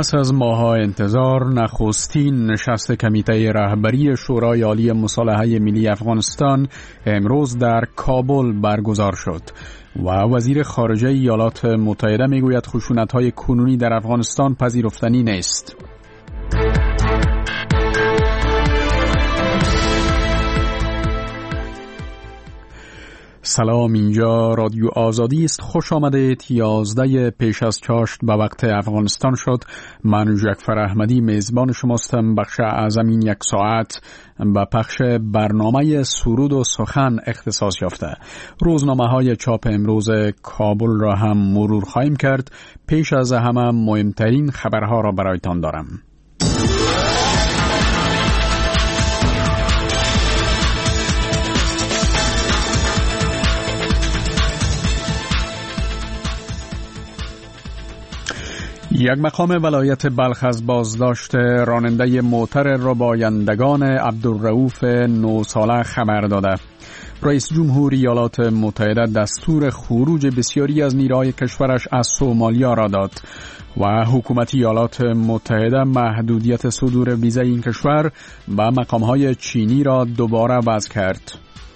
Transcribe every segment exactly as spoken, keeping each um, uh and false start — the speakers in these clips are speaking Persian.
پس از ماه‌ها انتظار، نخستین نشست کمیته رهبری شورای عالی مصالحه ملی افغانستان امروز در کابل برگزار شد و وزیر خارجه ایالات متحده میگوید خشونت‌های کنونی در افغانستان پذیرفتنی نیست. سلام، اینجا رادیو آزادی است. خوش آمدید. یازده پیش از چاشت به وقت افغانستان شد. من جعفر احمدی میزبان شماستم. بخش اعظم این یک ساعت به پخش برنامه سرود و سخن اختصاص یافته. روزنامه های چاپ امروز کابل را هم مرور خواهیم کرد. پیش از همه مهمترین خبرها را برایتان دارم. یک مقام ولایت بلخ از بازداشت راننده موتر ربایندگان عبدالرؤوف نه ساله خبر داده. رئیس جمهور ایالات متحده دستور خروج بسیاری از نیروهای کشورش از سومالیا را داد و حکومت ایالات متحده محدودیت صدور ویزا این کشور به مقامهای چینی را دوباره وضع کرد.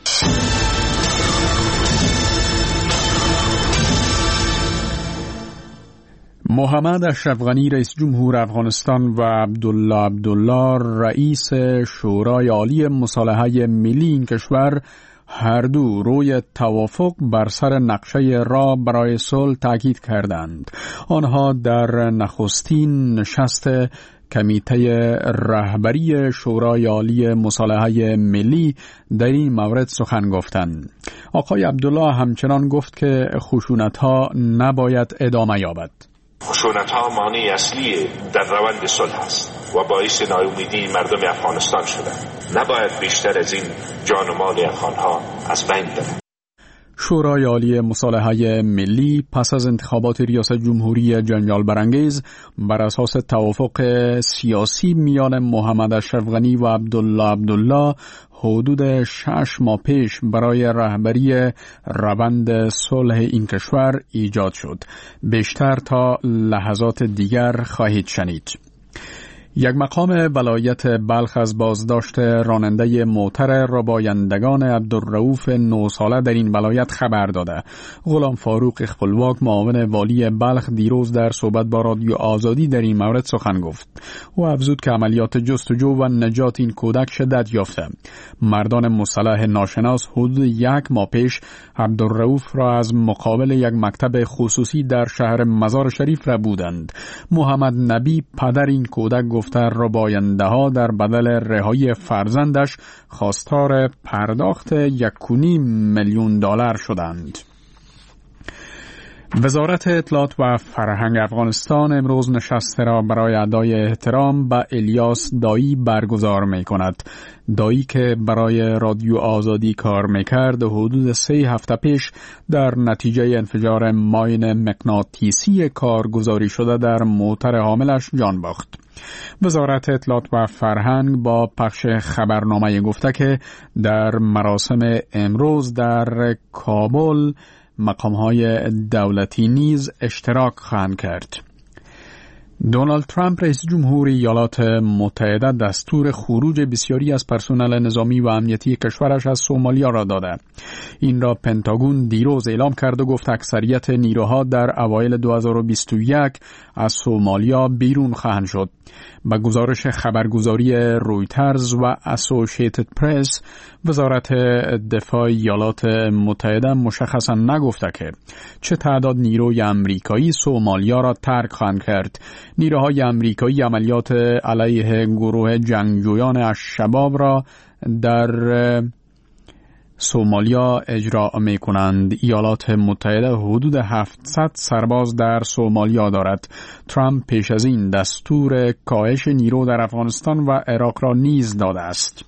محمد اشرف غنی رئیس جمهور افغانستان و عبدالله عبدالله رئیس شورای عالی مصالحه ملی این کشور هر دو روی توافق بر سر نقشه راه برای صلح تاکید کردند. آنها در نخستین نشست کمیته رهبری شورای عالی مصالحه ملی در این مورد سخن گفتند. آقای عبدالله همچنان گفت که خشونت‌ها نباید ادامه یابد. خشونت‌ها مانع اصلی در روند صلح است و باعث ناامیدی مردم افغانستان شده. نباید بیشتر از این جان و مال افغان‌ها از بین بره. شورای عالی مصالحه ملی پس از انتخابات ریاست جمهوری جنجال برانگیز بر اساس توافق سیاسی میان محمد اشرف غنی و عبدالله عبدالله حدود شش ماه پیش برای رهبری روند صلح این کشور ایجاد شد. بیشتر تا لحظات دیگر خواهید شنید. یک مقام ولایت بلخ از بازداشت راننده موتر ربایندگان عبدالرؤوف نه ساله در این ولایت خبر داده. غلام فاروق اخپلواک معاون والی بلخ دیروز در صحبت با رادیو آزادی در این مورد سخن گفت. او افزود که عملیات جستجو و نجات این کودک شدت یافته. مردان مسلح ناشناس حدود یک ماه پیش عبدالرؤوف را از مقابل یک مکتب خصوصی در شهر مزار شریف ربودند. محمد نبی پدر این کودک گفت رباینده ها در بدل رهایی فرزندش خواستار پرداخت یک و نیم میلیون دلار شدند. وزارت اطلاعات و فرهنگ افغانستان امروز نشست را برای ادای احترام به الیاس دایی برگزار می کند. دایی که برای رادیو آزادی کار میکرد حدود سه هفته پیش در نتیجه انفجار ماین مغناطیسی کارگزاری شده در موتر حاملش جان باخت. وزارت اطلاعات و فرهنگ با پخش خبرنامه گفته که در مراسم امروز در کابل مقام‌های دولتی نیز اشتراک خواهند کرد. دونالد ترامپ رئیس جمهور ایالات متحده دستور خروج بسیاری از پرسنل نظامی و امنیتی کشورش از سومالیا را داده. این را پنتاگون دیروز اعلام کرد و گفت اکثریت نیروها در اوایل دو هزار و بیست و یک از سومالیا بیرون خواهند شد. با گزارش خبرگزاری رویترز و اسوسییتد پرس، وزارت دفاع ایالات متحده مشخصا نگفته که چه تعداد نیروی امریکایی سومالیا را ترک خواهند کرد. نیروهای امریکایی عملیات علیه گروه جنگجویان الشباب را در سومالیا اجرا می کنند. ایالات متحده حدود هفتصد سرباز در سومالیا دارد. ترامپ پیش از این دستور کاهش نیرو در افغانستان و عراق را نیز داده است.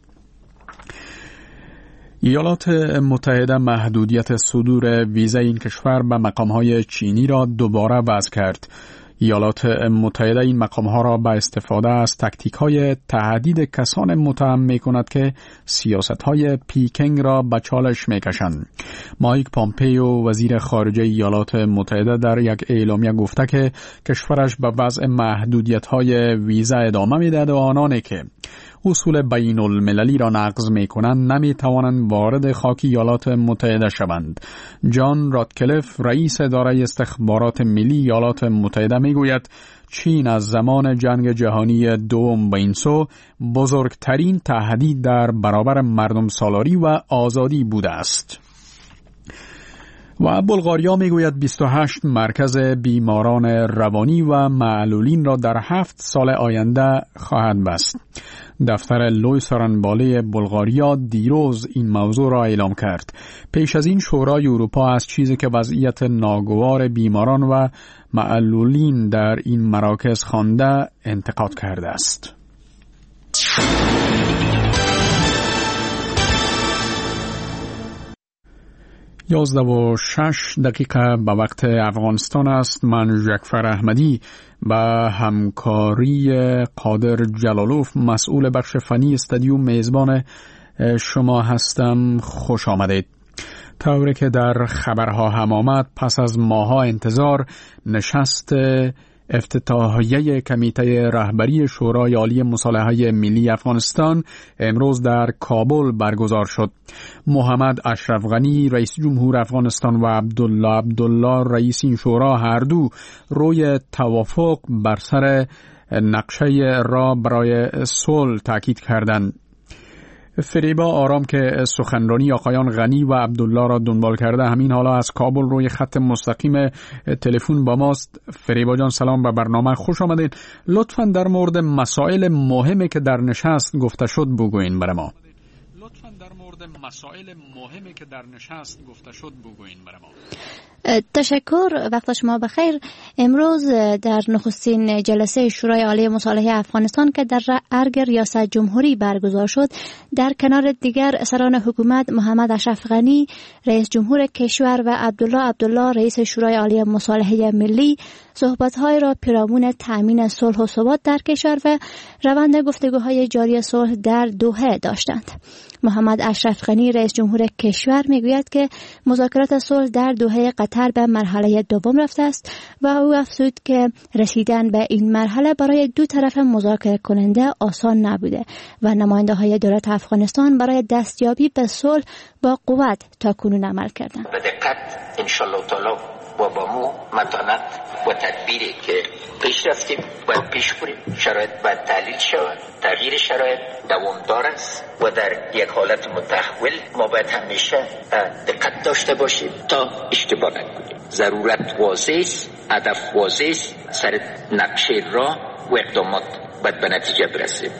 ایالات متحده محدودیت صدور ویزا این کشور به مقامهای چینی را دوباره وضع کرد. ایالات متحده این مقام‌ها را به استفاده از تکتیک‌های تهدید کسان متهم می‌کند که سیاست‌های پیکینگ را به چالش می‌کشند. مایک پامپیو وزیر خارجه ایالات متحده در یک اعلامیه گفته که کشورش به وضع محدودیت‌های ویزا ادامه می‌دهد و آنانی که اصول بین المللی را نقض می کنند نمی توانند وارد خاک ایالات متحده شوند. جان راتکلیف رئیس اداره استخبارات ملی ایالات متحده می گوید چین از زمان جنگ جهانی دوم به این سو بزرگترین تهدید در برابر مردم سالاری و آزادی بوده است. و بلغاریا میگوید بیست و هشت مرکز بیماران روانی و معلولین را در هفت سال آینده خواهد بست. دفتر لوی سارنباله بلغاریا دیروز این موضوع را اعلام کرد. پیش از این شورای اروپا از چیزی که وضعیت ناگوار بیماران و معلولین در این مراکز خوانده انتقاد کرده است. یازده و شش دقیقه به وقت افغانستان است. من جعفر احمدی با همکاری قادر جلالوف مسئول بخش فنی استودیو میزبان شما هستم. خوش آمدید. طوری که در خبرها هم آمد پس از ماها انتظار نشست افتتاحیه کمیته رهبری شورای عالی مصالحه ملی افغانستان امروز در کابل برگزار شد. محمد اشرف غنی رئیس جمهور افغانستان و عبدالله عبدالله رئیس این شورا هر دو روی توافق بر سر نقشه راه برای صلح تاکید کردند. فریبا آرام که سخنرانی آقایان غنی و عبدالله را دنبال کرده همین حالا از کابل روی خط مستقیم تلفن با ماست. فریبا جان سلام، به برنامه خوش آمدید. لطفاً در مورد مسائل مهمی که در نشست گفته شد بگوین برای ما. لطفاً در مورد مسائل مهمی که در نشست گفته شد بگوین برای ما. تشکر، وقت شما بخیر. امروز در نخستین جلسه شورای عالی مصالحه افغانستان که در ارگ ریاست جمهوری برگزار شد، در کنار دیگر سران حکومت محمد اشرف غنی رئیس جمهور کشور و عبدالله عبدالله رئیس شورای عالی مصالحه ملی صحبت‌های را پیرامون تأمین صلح و ثبات در کشور و روند گفتگوهای جاری صلح در دوحه داشتند. محمد اشرف غنی رئیس جمهور کشور میگوید که مذاکرات صلح در دوحه قطر به مرحله دوم رفته است و او افزود که رسیدن به این مرحله برای دو طرف مذاکره کننده آسان نبوده و نماینده‌های دولت افغانستان برای دستیابی به صلح با قوت تاکنون عمل کردند. به دقت ان شاء الله تعالی و با مو متانت و تدبیری که پیش رفتیم باید پیش بریم. شرایط باید تحلیل شود. تغییر شرایط دوامدار است و در یک حالت متحول ما باید همیشه دقت داشته باشیم تا اشتباه نکنیم. ضرورت واضح است، هدف واضح است، سر نقشه راه و اقدامات باید به نتیجه برسیم.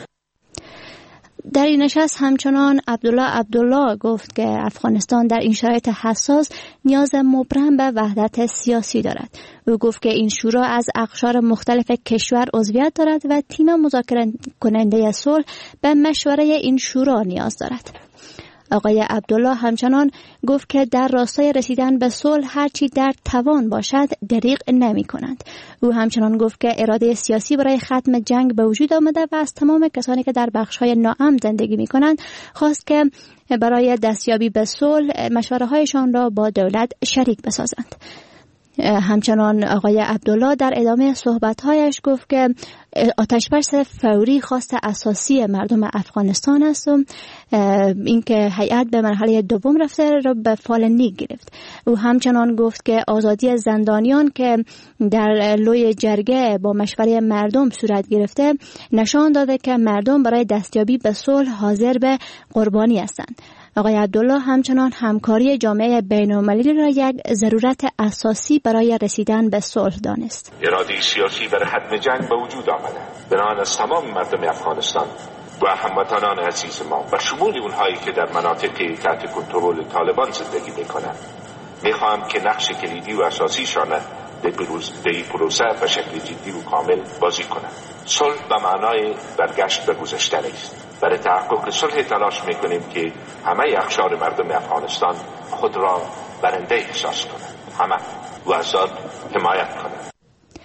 در این نشست همچنان عبدالله عبدالله گفت که افغانستان در این شرایط حساس نیاز مبرم به وحدت سیاسی دارد. او گفت که این شورا از اقشار مختلف کشور عضویت دارد و تیم مذاکره کننده صلح به مشوره این شورا نیاز دارد. آقای عبدالله همچنان گفت که در راستای رسیدن به صلح هرچی در توان باشد دریغ نمی کنند. او همچنان گفت که اراده سیاسی برای ختم جنگ به وجود آمده و از تمام کسانی که در بخش‌های ناامن زندگی می کنند خواست که برای دستیابی به صلح مشوره هایشان را با دولت شریک بسازند. همچنان آقای عبدالله در ادامه صحبت‌هایش گفت که آتش‌بس فوری خواست اساسی مردم افغانستان است و اینکه هیئت به مرحله دوم رفته را به فال نیک گرفت. او همچنان گفت که آزادی زندانیان که در لوی جرگه با مشوره مردم صورت گرفته نشان داده که مردم برای دستیابی به صلح حاضر به قربانی هستند. آقای عبدالله همچنان همکاری جامعه بین‌المللی را یک ضرورت اساسی برای رسیدن به صلح دانست. اراده سیاسی برای ختم جنگ به وجود آمده. بنابراین از تمام مردم افغانستان و هموطنان عزیز ما و شمول اونهایی که در مناطقی تحت کنترل طالبان زندگی میکنند میخواهم که نقش کلیدی و اساسیشان در این پروسه به شکل جدی و کامل بازی کنند. صلح به معنای برگشت به گذشته است. برای تحقق صلح تلاش میکنیم که همه اقشار مردم افغانستان خود را برنده احساس کنند، همه و آزاد حمایت کنند.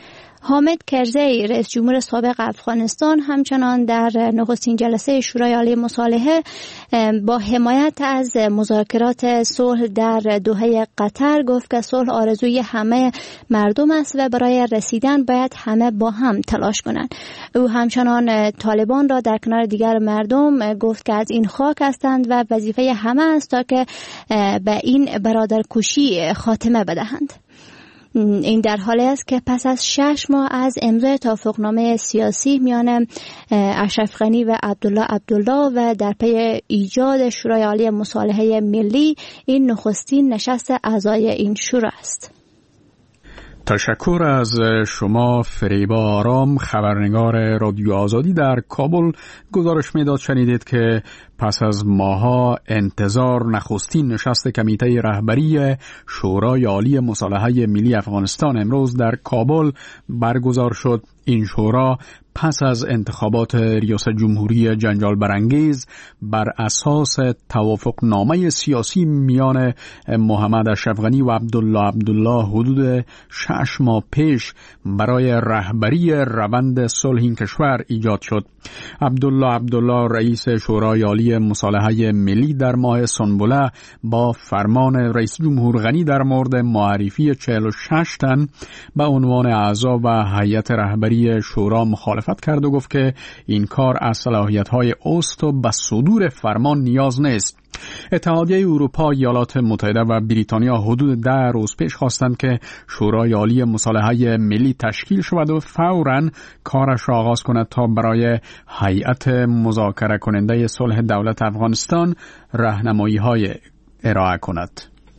حامد کرزی رئیس جمهور سابق افغانستان همچنان در نخستین جلسه شورای عالی مصالحه با حمایت از مذاکرات صلح در دوحه قطر گفت که صلح آرزوی همه مردم است و برای رسیدن باید همه با هم تلاش کنند. او همچنان طالبان را در کنار دیگر مردم گفت که از این خاک هستند و وظیفه همه است تا که به این برادرکشی خاتمه بدهند. این در حالی است که پس از شش ماه از امضای توافقنامه سیاسی میان اشرف غنی و عبدالله عبدالله و در پی ایجاد شورای عالی مصالحه ملی، این نخستین نشست اعضای این شورا است. تشکر از شما فریبا آرام، خبرنگار رادیو آزادی در کابل. گزارش میداد شنیدید که پس از ماها انتظار نخستین نشست کمیته رهبری شورای عالی مصالحه ملی افغانستان امروز در کابل برگزار شد. این شورا پس از انتخابات ریاست جمهوری جنجال برانگیز بر اساس توافقنامه سیاسی میان محمد اشرف غنی و عبدالله عبدالله حدود شش ماه پیش برای رهبری روند صلح این کشور ایجاد شد. عبدالله عبدالله رئیس شورای عالی مصالحه ملی در ماه سنبله با فرمان رئیس جمهور غنی در مورد معرفی چهل و شش تن به عنوان اعضا و هیئت رهبری شورا مخالفت کرد و گفت که این کار از صلاحیت‌های اوست و به صدور فرمان نیاز نیست. اتحادیه اروپا، ایالات متحده و بریتانیا حدود ده روز پیش خواستند که شورای عالی مصالحه ملی تشکیل شود و فوراً کارش را آغاز کند تا برای هیئت مذاکره کننده صلح دولت افغانستان راهنمایی‌های ارائه کند.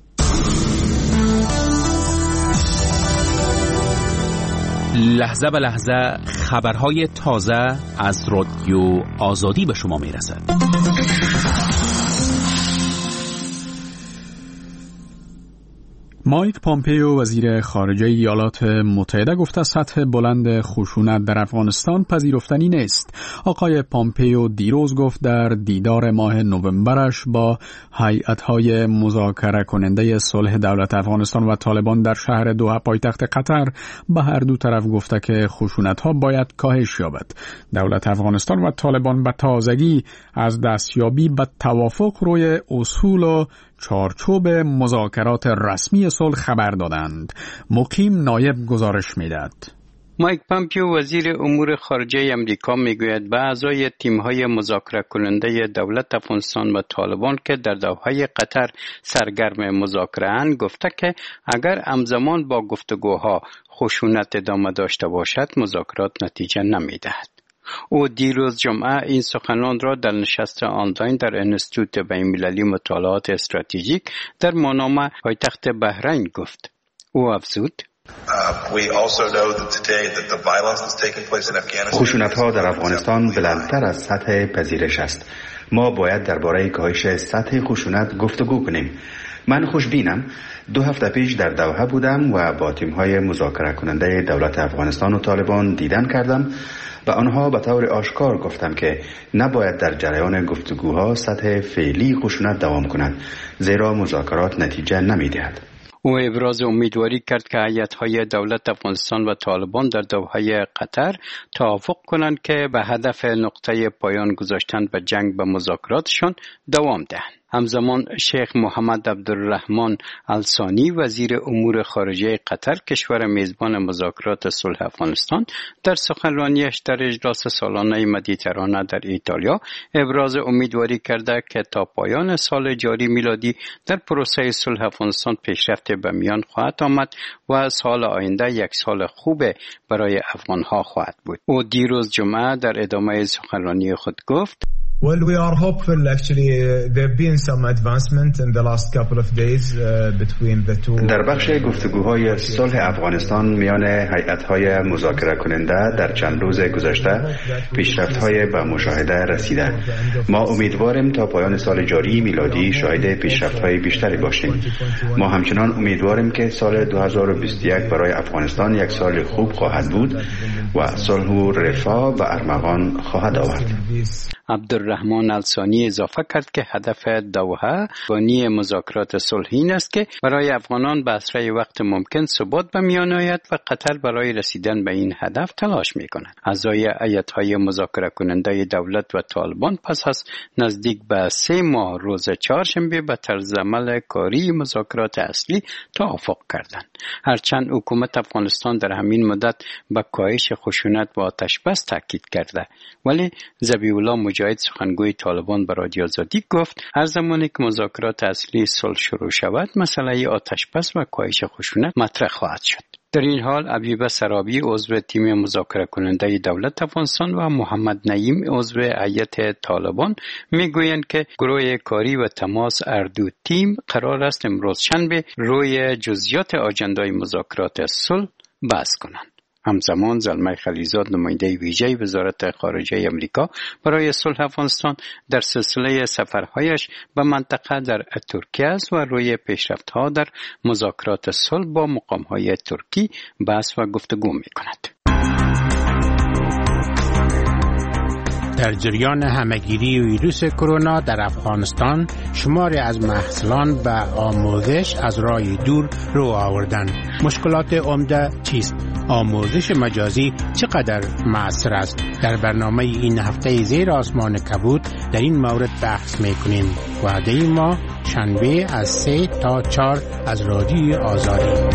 لحظه به لحظه خبرهای تازه از رادیو آزادی به شما میرسد. مایک پامپیو وزیر خارجه ایالات متحده گفته سطح بلند خشونت در افغانستان پذیرفتنی نیست. آقای پامپیو دیروز گفت در دیدار ماه نوامبرش با هیئت‌های مذاکره کننده صلح دولت افغانستان و طالبان در شهر دوحه پایتخت قطر به هر دو طرف گفته که خشونت‌ها باید کاهش یابد. دولت افغانستان و طالبان به تازگی از دستیابی به توافق روی اصول و چارچوب مذاکرات رسمی صلح خبر دادند. مقیم نایب گزارش میداد. مایک پامپیو وزیر امور خارجه امریکا میگوید به اعضای تیم‌های مذاکره کننده دولت افغانستان و طالبان که در دوحه قطر سرگرم مذاکره اند گفته که اگر همزمان با گفتگوها خشونت ادامه داشته باشد مذاکرات نتیجه نمیدهد. او دیروز جمعه این سخنان را در نشست آنلاین در انستیتوت بین‌المللی مطالعات استراتژیک در مانامه پایتخت بحرین گفت. او افزود: خشونت‌ها در افغانستان بلندتر از سطح پذیرش است. ما باید درباره کاهش سطح خشونت گفتگو کنیم. من خوشبینم. دو هفته پیش در دوحه بودم و با تیم‌های مذاکره کننده دولت افغانستان و طالبان دیدن کردم و آنها به طور آشکار گفتم که نباید در جریان گفتگوها سطح فعلی خشونت دوام کند، زیرا مذاکرات نتیجه نمی‌دهد. او ابراز امیدواری کرد که هیئت‌های دولت افغانستان و طالبان در دوحه قطر توافق کنند که به هدف نقطه پایان گذاشتن به جنگ به مذاکراتشان دوام دهند. همزمان شیخ محمد عبدالرحمن الثانی وزیر امور خارجه قطر کشور میزبان مذاکرات صلح افغانستان در سخنرانیش در اجلاس سالانه مدیترانه در ایتالیا ابراز امیدواری کرده که تا پایان سال جاری میلادی در پروسه صلح افغانستان پیشرفت به میان خواهد آمد و سال آینده یک سال خوب برای افغانها خواهد بود. او دیروز جمعه در ادامه سخنرانی خود گفت: Well, we are hopeful. Actually, uh, there have been some advancement in the last couple of days uh, between the two. در بخش گفتگوهای صلح افغانستان میان هیئت‌های مذاکره کننده در چند روز گذشته پیشرفت‌های به مشاهده رسیده. ما امیدواریم تا پایان سال جاری میلادی شاهد پیشرفت‌های بیشتری باشیم. ما همچنان امیدواریم که سال دو هزار و بیست و یک برای افغانستان یک سال خوب خواهد بود و صلح و رفاه و ارمغان خواهد آورد. عبدالرحمن عبدالرحمن الثانی اضافه کرد که هدف دوحه بانی مذاکرات صلحی است که برای افغانان به اسرع وقت ممکن ثبات به میان آید و قطر برای رسیدن به این هدف تلاش می‌کند. اعضای هیئت‌های مذاکره کننده دولت و طالبان پس از نزدیک به سه ماه روز چهارشنبه به طرز عمل کاری مذاکرات اصلی توافق کردند. هرچند حکومت افغانستان در همین مدت به کاهش خشونت و آتش بس تاکید کرده، ولی ذبیح الله مجاهد سخنگوی طالبان به رادیو آزادی گفت هر زمانی که مذاکرات اصلی صلح شروع شود مسئله آتش بس و کاهش خشونت مطرح خواهد شد. در این حال ابیبه سرابی عضو تیم مذاکره کننده دولت افغانستان و محمد نعیم عضو هیئت طالبان میگویند که گروه کاری و تماس اردو تیم قرار است امروز شنبه روی جزئیات آجندای مذاکرات صلح بحث کنند. همزمان زلمه خلیزاد نماینده ویژه وزارت خارجه آمریکا برای صلح افغانستان در سلسله سفرهایش به منطقه در ترکیه است و روی پیشرفت‌ها در مذاکرات صلح با مقام‌های ترکی بحث و گفتگو می‌کند. در جریان همهگیری ویروس کرونا در افغانستان شماری از محصلان به آموزش از راه دور رو آوردند. مشکلات عمده چیست؟ آموزش مجازی چقدر مؤثر است؟ در برنامه این هفته زیر آسمان کبود در این مورد بحث میکنیم. وعده ما شنبه از سه تا چهار از رادیوی آزادی.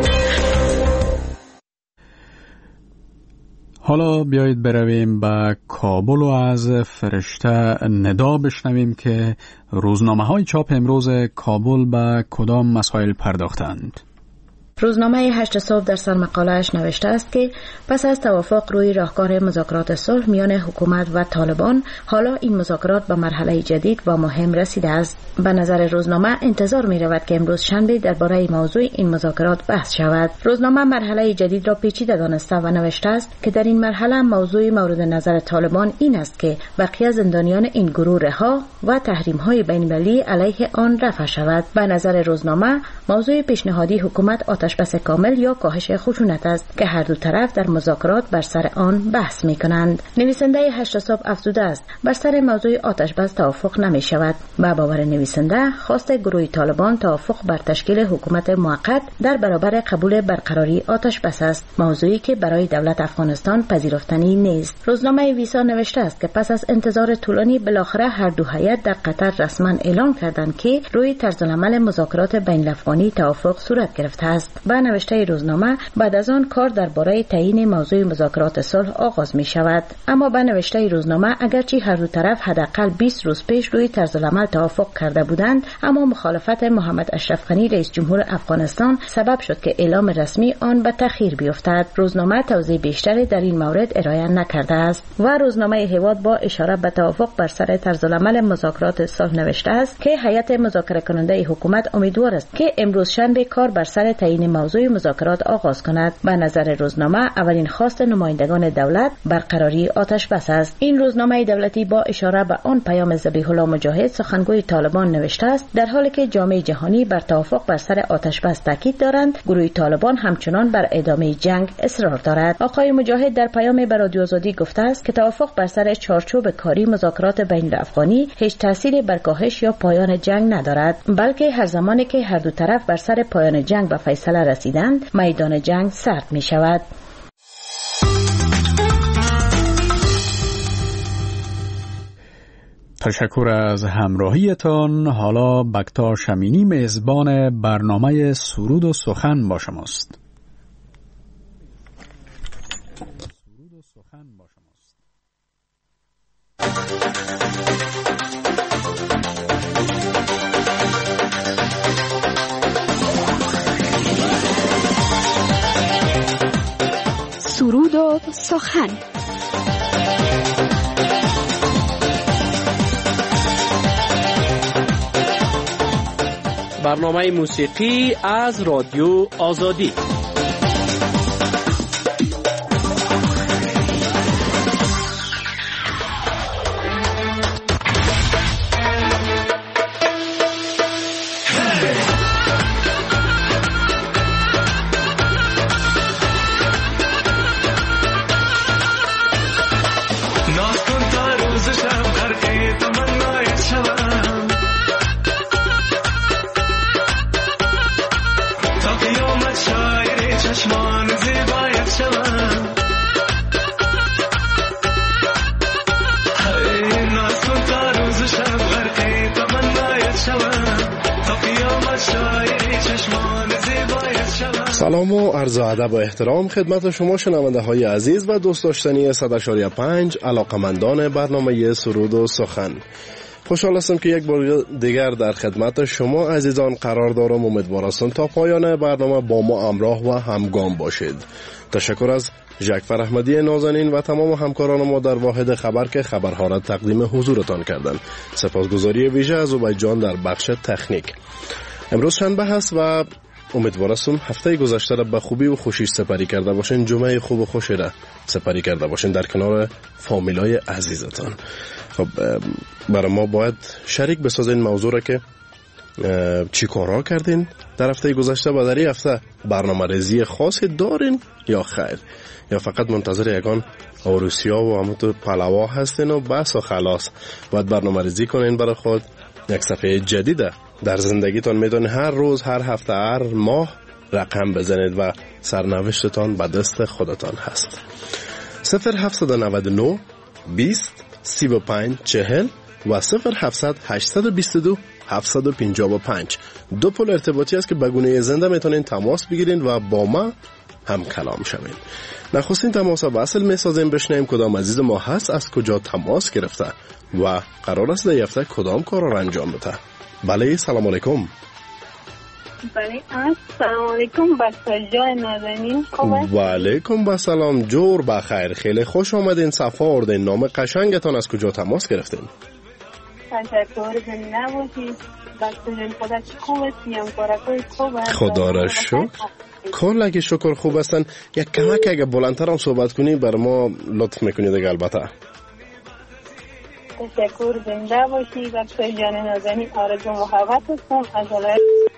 حالا بیایید برویم به کابل و از فرشته ندا بشنویم که روزنامه های چاپ امروز کابل به کدام مسائل پرداختند. روزنامه هشت صبح در سرمقاله‌اش نوشته است که پس از توافق روی راهکار مذاکرات صلح میان حکومت و طالبان، حالا این مذاکرات به مرحله جدید و مهم رسیده است. به نظر روزنامه انتظار می رود که امروز شنبه درباره موضوع این مذاکرات بحث شود. روزنامه مرحله جدید را پیچیده دانسته و نوشته است که در این مرحله موضوع مورد نظر طالبان این است که بقیه زندانیان این گروه رها و تحریم‌های بین‌المللی علیه آن رفع شود. به نظر روزنامه موضوع پیشنهادی حکومت آتش بس کامل یا کاهش خشونت است که هر دو طرف در مذاکرات بر سر آن بحث می کنند. نویسنده هشت صبح افزوده است بر سر موضوع آتش بس توافق نمی شود. با باور نویسنده خواست گروه طالبان توافق بر تشکیل حکومت موقت در برابر قبول برقراری آتش بس است، موضوعی که برای دولت افغانستان پذیرفتنی نیست. روزنامه ویسا نوشته است که پس از انتظار طولانی بالاخره هر دو هیئت در قطر رسما اعلام کردند که روی طرزالعمل مذاکرات بین الافغانی توافق صورت گرفته است. با نوشته روزنامه بعد از آن کار درباره تعیین موضوع مذاکرات صلح آغاز می شود. اما با نوشته روزنامه اگرچه هر دو طرف حداقل بیست روز پیش روی طرزالعمل توافق کرده بودند، اما مخالفت محمد اشرف غنی رئیس جمهور افغانستان سبب شد که اعلام رسمی آن به تأخیر بیفتد. روزنامه توضیح بیشتری در این مورد ارائه نکرده است و روزنامه هواد با اشاره به توافق بر سر طرزالعمل مذاکرات صلح نوشته است که هیئت مذاکره کننده حکومت امیدوار است که امروز شنبه کار بر سر تعیین موضوع مذاکرات آغاز کند. به نظر روزنامه اولین خواست نمایندگان دولت برقراری آتش بس است. این روزنامه دولتی با اشاره به آن پیام ذبیح الله مجاهد سخنگوی طالبان نوشته است در حالی که جامعه جهانی بر توافق بر سر آتش بس تاکید دارند، گروه طالبان همچنان بر ادامه جنگ اصرار دارد. آقای مجاهد در پیام به رادیو آزادی گفته است که توافق بر سر چارچوب کاری مذاکرات بین الافغانی هیچ تأثیری بر کاهش یا پایان جنگ ندارد، بلکه هر زمانی که هر دو طرف بر سر پایان جنگ به فیصله رسیدند میدان جنگ سرد می شود. تشکر از همراهیتان. حالا بکتا شمینی میزبان برنامه سرود و سخن با شماست. سرود و سخن با شماست. سرود و سخن. برنامه موسیقی از رادیو آزادی. ناز کن تا روز شب غرق سلام و عرض ادب و احترام خدمت شما شنونده های عزیز و دوست داشتنی صد و شش و پنج علاقمندان برنامه سرود و سخن. خوشحال هستم که یک بار دیگر در خدمت شما عزیزان قرار دارم. امیدوار هستم تا پایان برنامه با ما همراه و همگام باشید. تشکر از ژکفر احمدی نازنین و تمام همکاران ما در واحد خبر که خبرها را تقدیم حضورتان کردند. سپاسگزاری ویژه از عبید جان در بخش تکنیک. امروز شنبه هست و امیدوار هستم هفته گذشته را به خوبی و خوشی سپری کرده باشین. جمعه خوب و خوشی را سپری کرده باشین در کنار فامیلای عزیزتان. خب برای ما باید شریک بسازین موضوع را که چی کارها کردین در هفته گذشته و در این هفته برنامه ریزی خاصی دارین یا خیر، یا فقط منتظر یگان عروسیا و همونطور پلوا هستین و بس و خلاص. باید برنامه ریزی کنین برای خود. یک صفحه جدیده در زندگیتان میتونید هر روز، هر هفته، هر ماه رقم بزنید و سرنوشتتان به دست خودتان هست. صفر هفتصد و نود و نه بیست سی و پنج چهل و صفر هفتصد هشتصد و بیست و دو هفتصد و پنجاه و پنج دو پل ارتباطی است که به گونه زنده میتونین تماس بگیرین و با ما هم کلام شوین. نخستین تماس وصل میسازیم بشنویم کدام عزیز ما هست، از کجا تماس گرفته و قرار است در هفته کدام کار را انجام بده. بله، سلام علیکم. بله، سلام علیکم بچه جای نازنین. و علیکم با سلام، جور بخیر. خیلی خوش آمدین، صفا آوردین. نام قشنگتان از کجا تماس گرفتین؟ تشکر، زنده باشید. بچه جان خدا چی خوب است، هم کارکوی خوب است. خدا را شکر. کل اگه شکر خوب هستن. یک کمک اگه بلندتر هم صحبت کنی بر ما لطف میکنید دیگه. البته تشکر، زنده باشید. بچه جان نازنین آرزو محبت هستم از ولایت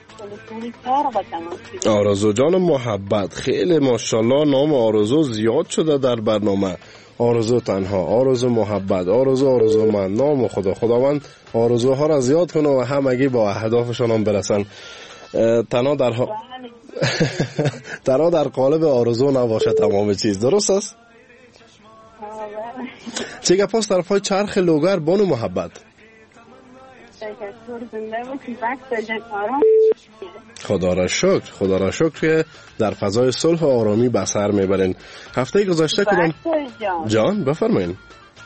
آرزو جان محبت. خیلی ماشاءالله نام آرزو زیاد شده در برنامه. آرزو تنها، آرزو محبت، آرزو آرزو من. نام خدا خداوند آرزوها را زیاد کنه و همگی با اهدافشان هم برسن. تنها در ها... تنها در قالب آرزو نباشه تمام چیز. درست است؟ چه گپاست طرف های چرخ لوگر بانو محبت؟ خدا را شکر، خدا را شکر که در فضای صلح و آرامی به سر میبرین. هفته گذشته کدام جان, جان بفرمایین.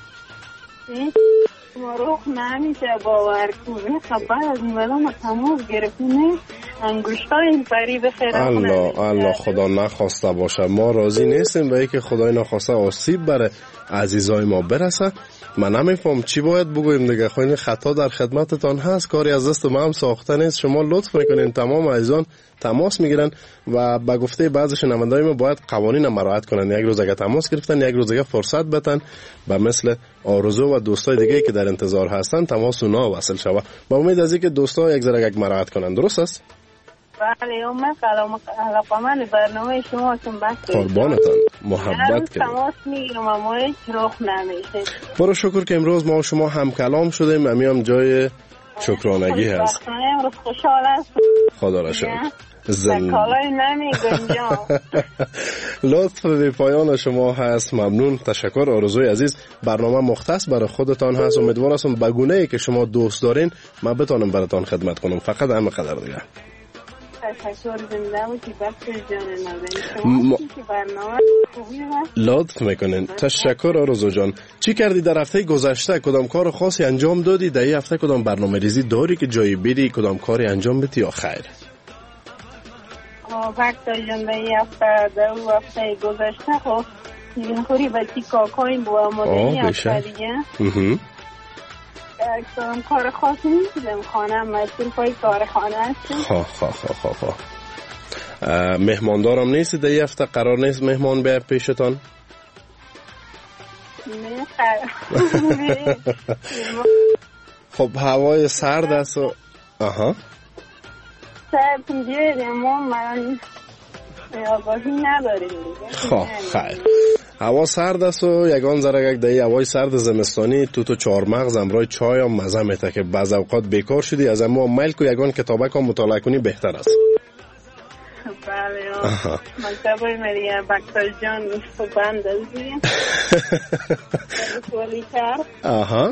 ما روح نمیشه باور کنه. خبر از ملام تماس گرفتیم انگشتای پری بخیر. الله الله خدا نخواسته باشه. ما راضی نیستیم به اینکه خدای نخواسته آسیب بره عزیزای ما برسه. من نمیفهم چی باید بگویم دیگه. خواهین خطا در خدمتتان هست، کاری از دست ما هم ساخته نیست. شما لطف میکنین تمام عزیزان تماس میگیرن و به گفته بعضی شنوندای ما باید قوانین هم مراعات کنن. یک روز اگه تماس گرفتن یک روز اگه فرصت بدن و مثل آرزو و دوستای دیگه که در انتظار هستن تماس اونا وصل شوه. با امید از اینکه دوستا یک ذره یک مراعات کنن. درست است؟ بله، اومد کلام علاقمند برنامه شما هستم. بس قربانتان، محبت کنید. تماس میگیرم اما هیچ رخ نمیشه. برو شکر که امروز ما و شما هم کلام شدیم. امی هم جای شکرانگی هست. امروز خوشحال هستم. خدا را شکر. زن کالای نمیگم جان. لطف به پایان شما هست. ممنون، تشکر. آرزوی عزیز برنامه مختص برای خودتان هست. امیدوار هستم به گونه‌ای که شما دوست دارین من بتونم براتون خدمت کنم. فقط همه قدر دیگه. تشکر، زنده باشی بچه جان نازنین. شما که برنامه خوبی هست. لطف میکنین. تشکر آرزو جان. چی کردی در هفته گذشته؟ کدام کار خاصی انجام دادی؟ در این هفته کدام برنامه ریزی داری که جایی بری کدام کاری انجام بدی یا خیر؟ بچه جان در این هفته در اون هفته گذشته خب این خوری بچی کاکاین با مدنی هفته دیگه اکترم کار خاصی نیستیم. خانه مسئول پای کار خانه هستیم. خواه خواه خواه خواه مهماندارم نیستی در این هفته؟ قرار نیست مهمان بیاد پیشتان؟ نه قرار. خب هوای سرد است و آها سرد بیاید اما من آگاهی نداریم دیگه. خواه خیر. هوا سرد است و یگان ذره یک دهی هوای سرد زمستانی تو تو چهار مغز امرای چای هم مزه میته که بعض اوقات بیکار شدی از اما میل کو یگان کتابک هم مطالعه کنی بهتر است. بله مکتبای مریه بکتر جان تو بند است دیگه. سوالی کرد. آها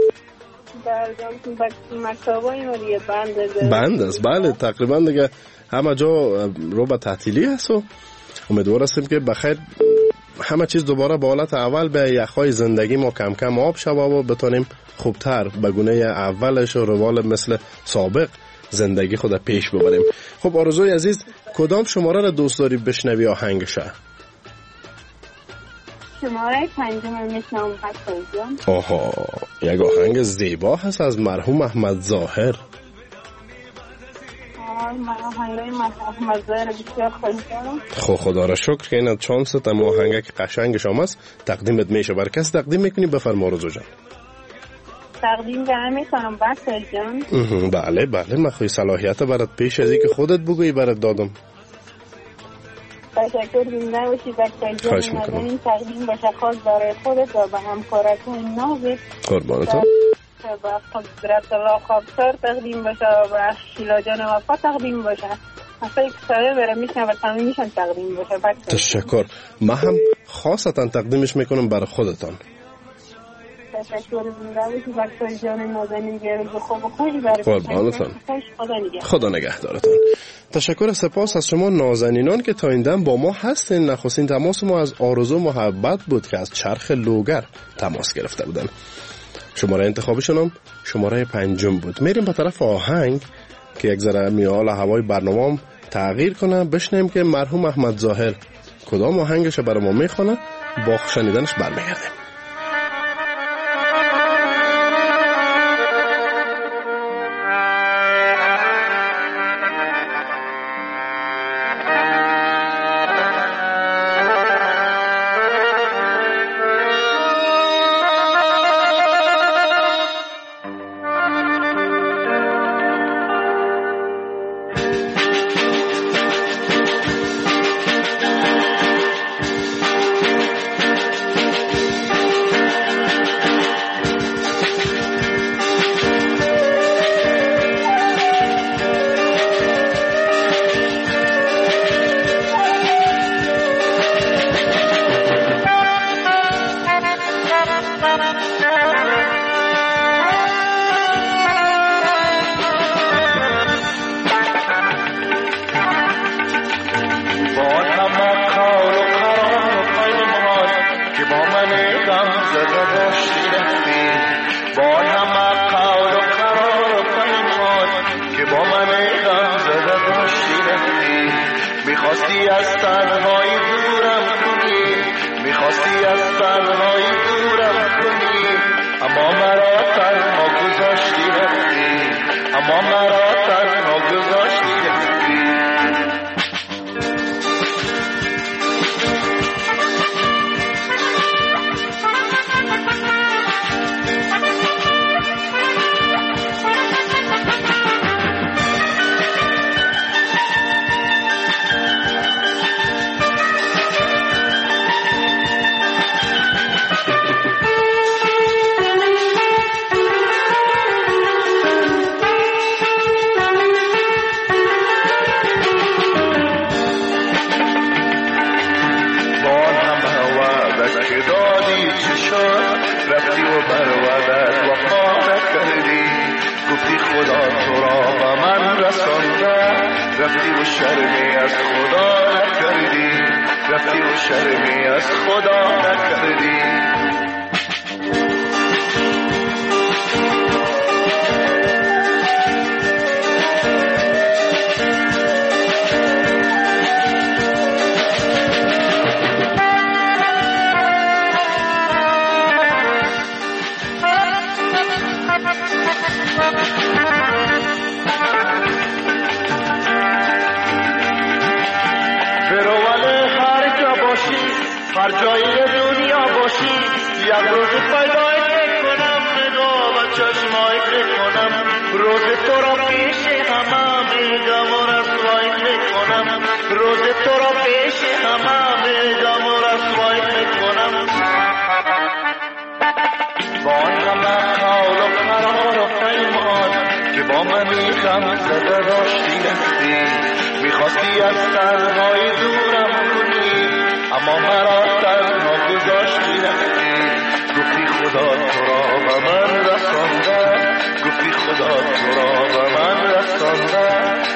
بله مکتبای مریه بند است. بند است بله تقریبا دیگه همه جا رو به تعطیلی هست و امیدوار هستیم که بخیر همه چیز دوباره به حالت اول به یخهای زندگی ما کم کم آب شود و بتونیم خوبتر به گونه اولش و روال مثل سابق زندگی خود پیش ببریم. خب آرزوی عزیز، کدام شماره را دوست داری بشنوی آهنگشه؟ شماره پنجم میشنم بخیر جان. آها، یک آهنگ زیبا هست از مرحوم احمد ظاهر. خب خدا را شکر که این چانس تم آهنگه که قشنگ شما است تقدیمت میشه. بر کس تقدیم میکنی؟ بفرما آرزو جان. تقدیم به همه کنم بخیر جان. بله بله، من خوی صلاحیت برات پیش از این که خودت بگویی برات دادم. تشکر زنده باشی بخیر جان. این تقدیم باشه خاص برای خودت و به همکارتون نازک قربانتون. با قدرت الله خوابسار تقدیم باشه و با شیلا جان وفا تقدیم باشه. اصلا یک ساله برای میشن و تمامیشن تقدیم باشه. تشکر. من هم خاصتا تقدیمش میکنم برای خودتان. تشکر زنده باشی بخیر جان نازنین. روز خوب و خوشی برای قربانتان. خدا نگهدار. خدا نگهدارتان. تشکر سپاس از شما نازنینان که تا این دم با ما هستین. نخستین تماس ما از آرزو محبت بود که از چرخ لوگر تماس گرفته بودن. شماره انتخابشونم شماره پنجم بود. میریم به طرف آهنگ که یک ذره میال هوای برنامه تغییر کنه. بشنیم که مرحوم احمد ظاهر کدام آهنگش برای ما میخونه. با شنیدنش برمیگردیم.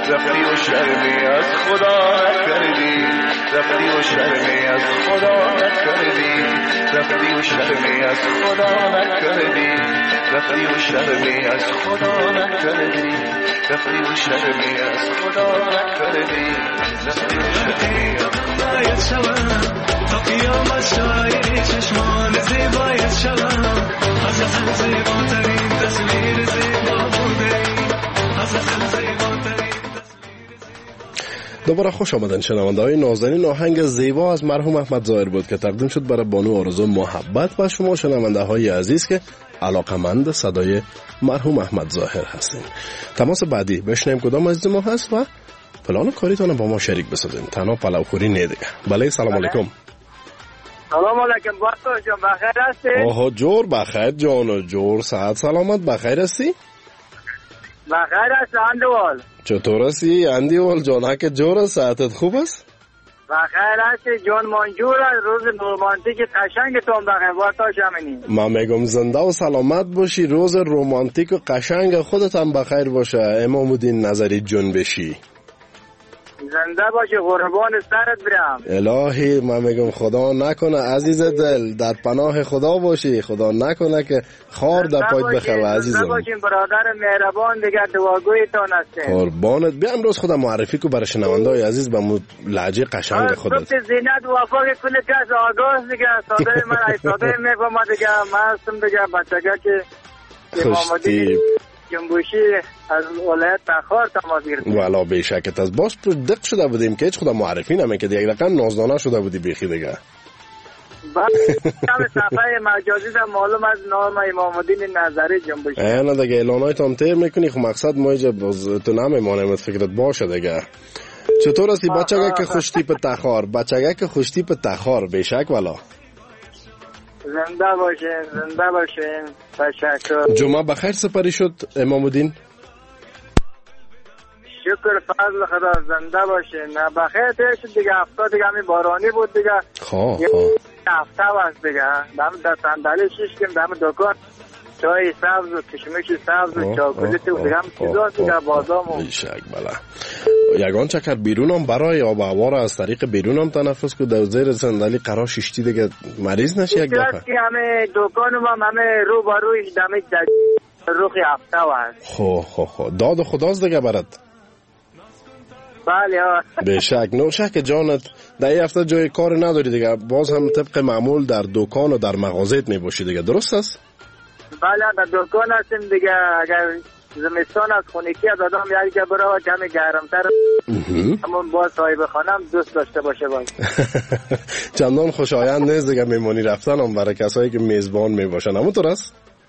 رفتی و شرمی از خدا نکردی رفتی و شرمی از خدا نکردی رفتی و شرمی از خدا نکردی رفتی و شرمی از خدا نکردی رفتی و شرمی از خدا نکردی رفتی و شرمی باید شوم تا قیامت شایی چشمان زیبایت شوم از لحن زیباترین تصویر زیبا بوده از لحن زیباترین. دوباره خوش آمدن شنونده های نازنین. آهنگ زیبا از مرحوم احمد ظاهر بود که تقدیم شد برای بانو آرزو محبت و شما شنونده های عزیز که علاقمند صدای مرحوم احمد ظاهر هستین. تماس بعدی بشنیم کدام از ما هست و پلان کاریتون با ما شریک بسازین. تنها پلوخوری نه دیگه. بله سلام علیکم. سلام علیکم باتو جان بخیر هستی؟ آها جور بخیر جان جور صحت سلامت بخیر هستی؟ بخیر هست اندوال. چطور هستی اندیوال جان؟ که جور صحتت خوب است؟ بخیر هستی جان منجور از روز رومانتیک قشنگتون بخیر باتو شمینی. من میگم زنده و سلامت باشی، روز رومانتیک و قشنگ خودت هم بخیر باشه. امام الدین نظری جنبشی زنده باشی قربان سرت برم. الهی من میگم خدا نکنه عزیز دل در پناه خدا باشی، خدا نکنه که خار در پایت بخواه عزیزم. زنده باشین برادر مهربان دیگه دعاگویتون هستیم. قربانت. بیا امروز خودم معرفی کو برای شنونده‌های عزیز به مو لهجه قشنگ خودت. تو زینت وفا کل کس آگاز دیگه ساده من ای ساده میفهمم دیگه من هستم دیگه بچگاه که خوشتی جنبوشی از ولایت تخار تماس گرفتیم. والا بیشکت از باش پر دق شده بودیم که هیچ خودم معرفی نمیکرد، یک رقم نازدانه شده بودی بیخی دیگه. بعد کم صفحه مجازی در معلوم از نام امام الدین نظری جنبوشی. نه دیگه اعلانایت هم تیر میکنی، خب مقصد ما اینجا تو نمیمانیم فکرت باشه دیگه. چطور هستی بچگه که خوش تیپ تخار؟ بچگه که خوش تیپ تخار بیشک والا. زنده باشین زنده باشین تشکر. جمعه بخیر سپری شد امام الدین؟ شکر فضل خدا زنده باشین. نه بخیر تیر شد دیگه، هفته دیگه همی بارانی بود دیگه. خواه یه خواه هفته وست دیگه دم در صندلی شیشکیم دم دکان چای سبز و کشمش سبز و چاکلیت و دیگه هم چیزا دیگه بادام و بیشک بله. یگان چکر بیرون هم برای آب و هوا را از طریق بیرون هم تنفس که در زیر صندلی قرار شیشتی دیگه مریض نشی یک دفعه. که همه دکانم هم همه رو برویش دمی روخی هفته وست. خو خو خو داد خداست دیگه برد. بله ها بیشک. نو شک جانت در این هفته جای کار نداری دیگه، باز هم طبق معمول در دکان و در مغازت می باشی دیگه، درست است؟ بله در دکان هستیم دیگه. اگر زمستان از خونگی از آدم یکی که برای کمی گرمتر همون باز صاحب خانم دوست داشته باشه باز. چندان خوشایند نیست دیگه میمونی رفتن هم برای کسایی که میزبان می باشن، همونطور است؟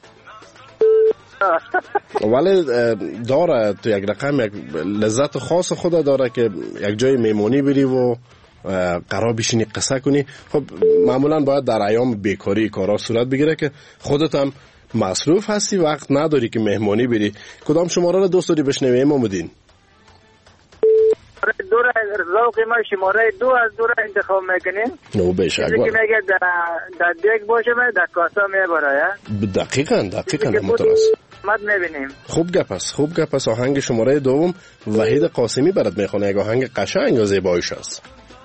ولی داره تو یک رقم یک لذت خاص خود داره که یک جای میمونی بری و قرار بشینی قصه کنی. خب معمولا باید در ایام بیکاری کارا صورت بگیره که خودت هم مصروف هستی، وقت نداری که مهمانی بری. کدام شماره را دوست داری بشنوی امام الدین؟ دو را ذوق ما شماره دو از دو را انتخاب میکنیم. نو بیشک چیزی که میگه در دیگ باشه من در کاسا میبره. دقیقاً دقیقاً همونطور است. مد میبینیم. خوب گپ است خوب گپ است. آهنگ شماره دوم وحید قاسمی برات میخونه، یک آهنگ قشنگ و زیبایش است.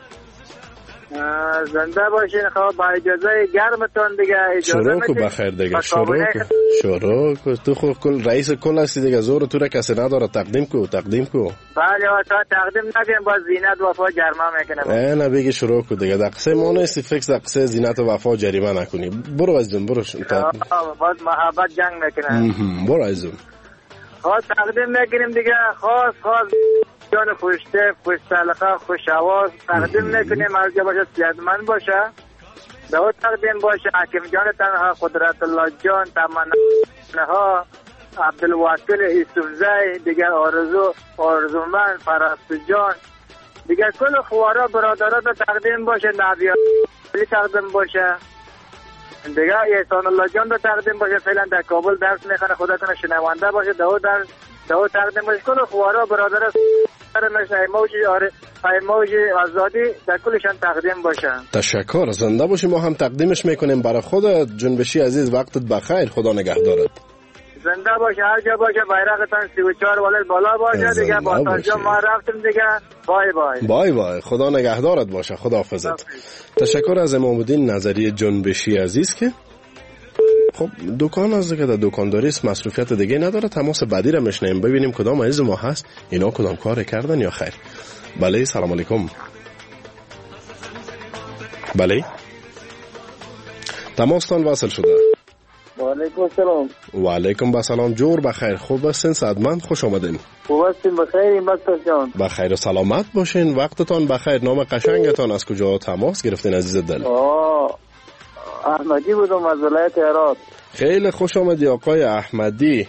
زنده باشین. خب با اجازه گرمتون دیگه اجازه شروع کو بخیر دیگه. شروع کو شروع کو تو خود کل رئیس کل هستی دیگه، زور تو را کسی نداره. تقدیم کو تقدیم کو. بله تا تقدیم نگیم با زینت وفا جرمه میکنه. نه بگی شروع کو دیگه. دقیقه ما نیستی فکس دقیقه زینت و وفا جریمه نکنی. برو عزیزم برو. باز محبت جنگ میکنه. برو عزیزم. خواست تقدیم میکنیم دیگه. خواست خواست جان خوشته خوش سلقه خوش حواس تقدیم میکنیم. از جا باشه صحتمند باشه. دعوت تقدیم باشه حکیم جان تنها، قدرت الله جان، تمنا ها، عبدالوکیل یوسفزی دیگه، آرزو آرزومند، فرستو جان دیگه، کل خوارا برادرات تقدیم باشه. نبیان تقدیم باشه دیگه. احسان الله جان رو تقدیم باشه، فعلا در کابل درس میخونه، خدا کنه شنونده باشه. دعوت در دعوت تقدیم باشه کل خوارا برادرات مثل ایموجی آره ایموجی آزادی در کلشان تقدیم باشه. تشکر. زنده باشی. ما هم تقدیمش میکنیم برای خود جنبشی عزیز. وقتت بخیر، خدا نگهدارت. زنده باشه، هر جا باشه بیرقتان سی و چهار ولایت بالا باشه دیگه. با تاجا ما رفتیم دیگه. بای بای بای بای. خدا نگهدارت باشه. خدا حافظت. تشکر از امام الدین نظری جنبشی عزیز که خب دکان از که در دکانداری است، مصروفیت دیگه نداره. تماس بعدی رو میشنیم ببینیم کدام عزیز ما هست، اینا کدام کار کردن یا خیر. بله سلام علیکم. بله تماستان واصل شده. و علیکم السلام. و علیکم السلام. جور بخیر. خوب هستین؟ صحتمند؟ خوش آمدین. خوب هستین؟ بخیر مستر جان. بخیر و سلامت باشین. وقتتان بخیر. نام قشنگتان از کجا تماس گرفتین عزیز دل؟ آه احمدی بودم از ولایت هرات. خیلی خوش آمدی آقای احمدی.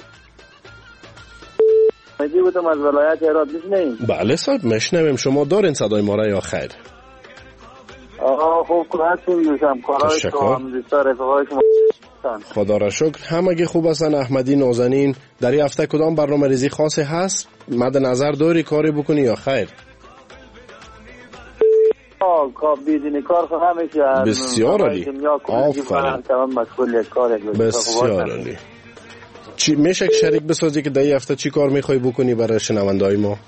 احمدی بودم از ولایت هرات. میشنوین؟ بله صاحب میشنویم. شما دارین صدای ما را یا خیر؟ آه خوب هستیم دوستم. کارهای شما هم دوستا رفقای شما. خدا را شکر. همگی خوب هستن. احمدی نازنین، در این هفته کدام برنامه ریزی خاصی هست؟ مد نظر داری کاری بکنی یا خیر؟ آه کار بیدینی کار خود همیشه. بسیار عالی. آفرین. بسیار عالی. چی میشه شریک بسازی که در این هفته چی کار میخوای بکنی برای شنونده‌های ما؟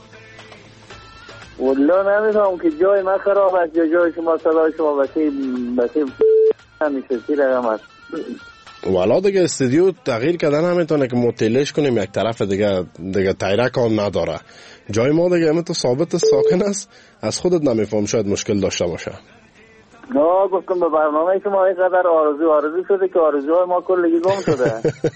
والله نمیدونم که جای من خراب است یا جای شما صدای شما بسی بسی همیشه سی رقم است. والا دیگه استودیو تغییر کردن نمیتونه که متلش کنیم یک طرف دیگه دیگه تایره کار نداره. جای ما دیگه همه تو ثابت ساکن است. از خودت نمیفهم شاید مشکل داشته باشه. نه گفتم به برنامه شما اینقدر آرزو آرزو شده که آرزوهای ما کلگی گم شده.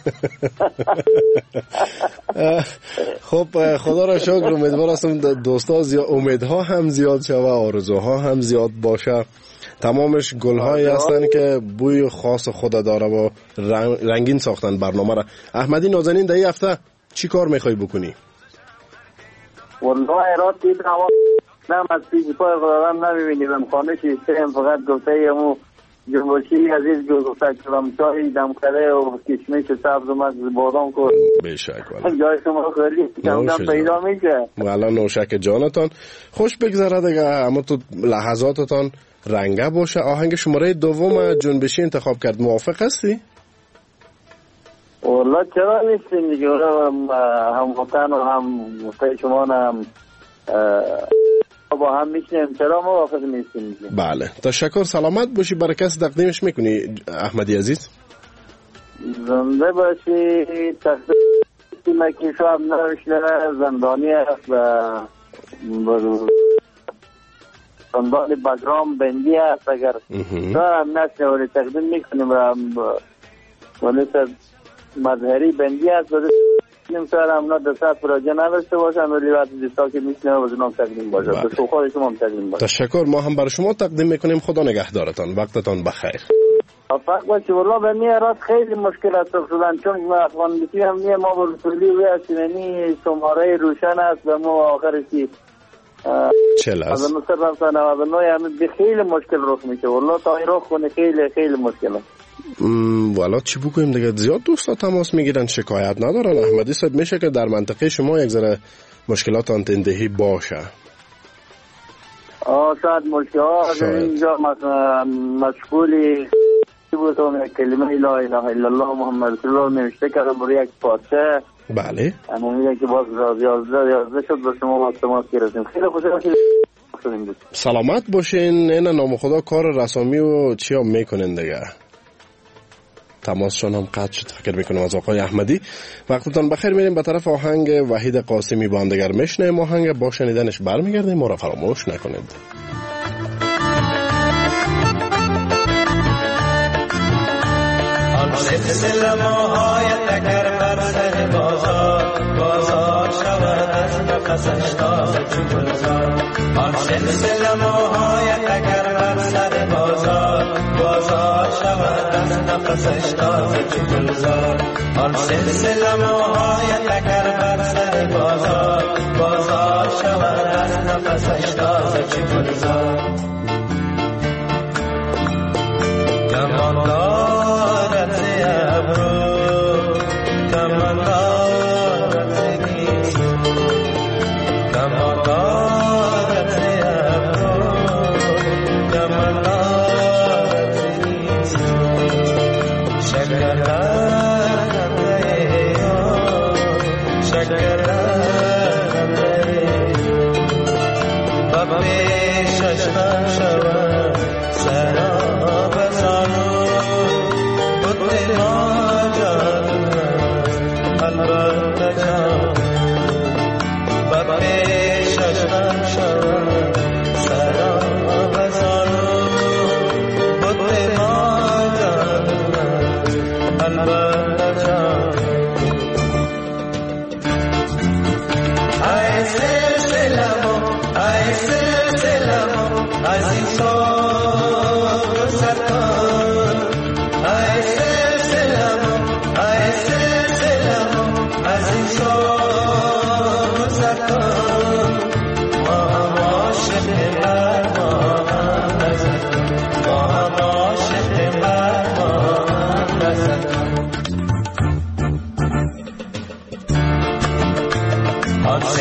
خب خدا را شکر. امیدوار هستم دوستا زیاد امیدها هم زیاد شوه، آرزوها هم زیاد باشه. تمامش گل‌هایی هستن که بوی خاص خود داره و رنگین ساختن برنامه را. احمدی نازنین در این هفته چی کار میخوای بکنی؟ والله اراد دیدم نم از پیش پای خداوند نمیبینیم. خانه شیستیم فقط گفته یمو جنبشی عزیز گفته کلام چای دمکره و کشمش سبز و مغز بادام کرد. بشک جای شما خیلی کمدم پیدا میشه. والا نوشک جانتان خوش بگذره دیگه. اما تو لحظاتتان رنگه باشه. آهنگ شماره دوم جنبشی انتخاب کرد. موافق هستی؟ والله چرا نیستیم دیگه. هم وطن و هم وطن شما هم با هم میشنیم. چرا موافق نیستیم دیگه. بله تشکر. سلامت باشی. برای کسی تقدیمش میکنی احمدی عزیز؟ زنده باشی. تقدیم که شو هم نوشنه زندانی هست و زندان بگرام بندی هست. اگر هم نشنه ولی تقدیم میکنیم ولی مظهری بندی هست و نمی‌تونم اونا دست پروژه نداشته باشن ولی وقتی دیستا که میشنه و بزنم تقدیم باشه. به سو خود شما هم تقدیم باشه. تشکر. ما هم برای شما تقدیم میکنیم. خدا نگهدارتان. وقتتان بخیر. افاق باشه. والله به میارات خیلی مشکل است شدن چون ما افغان بیتی هم نیه ما با رسولی و اسینی شماره روشن است و ما آخرشی چل است. از نصر رفتن نود و نه همه خیلی مشکل رخ میشه. والله تا این رخ کنه خیلی خیلی مشکل است. والا چی بگویم دیگه. زیاد دوستا تماس میگیرن شکایت ندارن. احمدی صاحب میشه که در منطقه شما یک ذره مشکلات آنتندهی باشه. آه شاید مشکلات اینجا مشغولی بودم یک کلمه لا اله الا الله محمد رسول الله نوشته کردم برای یک پارچه. بله اما میگه که باز یازده یازده شد با شما با تماس گرفتیم. خیلی خوشحال شدیم. سلامت باشین. این نام خدا کار رسامی و چی هم میکنین دیگه. تماسشون هم قطع شد فکر میکنم از آقای احمدی. وقتتان بخیر. میریم به طرف آهنگ وحید قاسمی باندگر میشنیم. آهنگ با شنیدنش برمیگردیم. ما را فراموش نکنید. آن سلسله موهای تکر بر سر بازار بازار شود از نفسش تازه چو گلزار. آن سلسله موهای تکر بر سر بازار بازار شود از نفسش تازه چو گلزار. آن سلسله موهای تکر بر سر بازار بازار شود از نفسش تازه چو گلزار. گمان دارد ز ابرو گمان دارد ز گیسو گمان دارد ز ابرو گمان دارد ز گیسو شکر دارد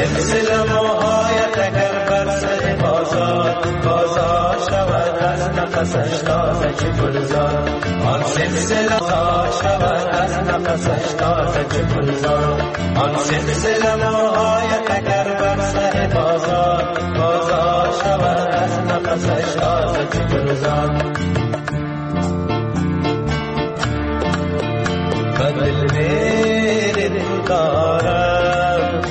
سلسله موهایت اگر بر سر بازار بازار شود از نفسش تازه چه گلزار آن سلسله بازار شود از نفسش تازه چه گلزار آن سلسله موهایت اگر بر سر بازار بازار شود از نفسش تازه چه گلزار بدل میره دارم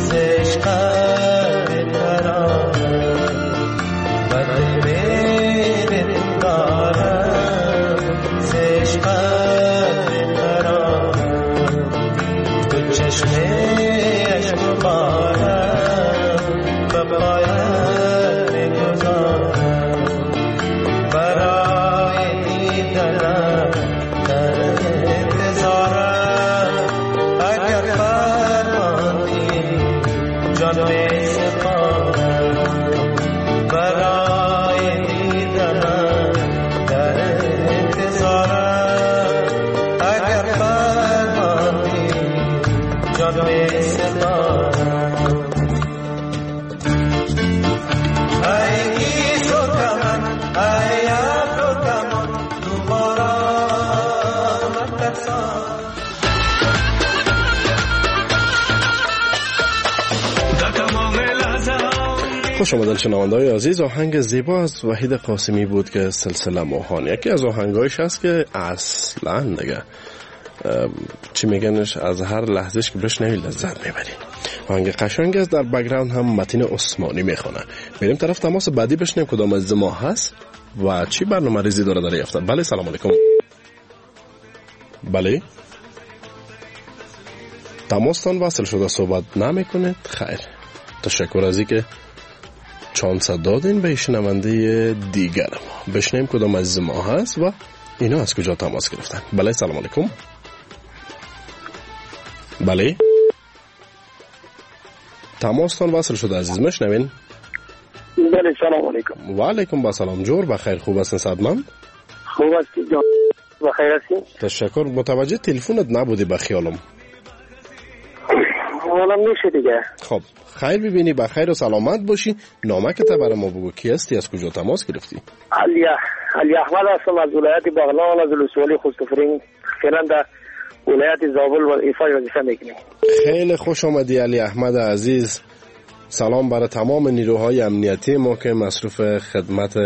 زشقه ترانه بدل میره دارم زشقه ترانه تو چشمش مبارم به پایت میگذارم برای دیدنم در انتظارم اگر فرمانی جان می سپارم برای دیدنم در انتظارم اگر فرمانی جان می سپارم ای گیسو کمن ای ابرو کمن دوباره مترسان خوش آمدید شنونده‌های عزیز. آهنگ زیبا از وحید قاسمی بود که سلسله ماهان یکی از آهنگایش هست که اصلا دیگه چی میگنش از هر لحظهش که بشنوی لذت میبری. آهنگ قشنگ است. در بک‌گراند هم متین عثمانی میخونه. بریم طرف تماس بعدی بشنویم کدام از ما هست و چی برنامه ریزی داره در هفته. بله سلام علیکم. بله تماستان وصل شده صحبت نمیکنید. خیر تشکر از اینکه چانس دادین به شنونده دیگر ما. بشنویم کدام از ما هست و اینا از کجا تماس گرفتن. بله سلام علیکم. بله تماستان وصل شده عزیز مشنوین. بله سلام علیکم. و علیکم با سلام. جور بخیر خوب هستین صدمن؟ خوب هستی جان بخیر هستی؟ تشکر. متوجه تلفنت نبودی بخیالم. حالا میشه دیگه. خب خیر ببینی بخیر و سلامت باشی. نامک تا برای ما بگو کی هستی از کجا تماس گرفتی؟ علی علی احمد هستم از ولایت بغلان از ولسوالی خوستفرین فعلا در ولایت زابل و ایفای وظیفه میکنم. خیلی خوش آمدی علی احمد عزیز. سلام برای تمام نیروهای امنیتی ما که مصروف خدمت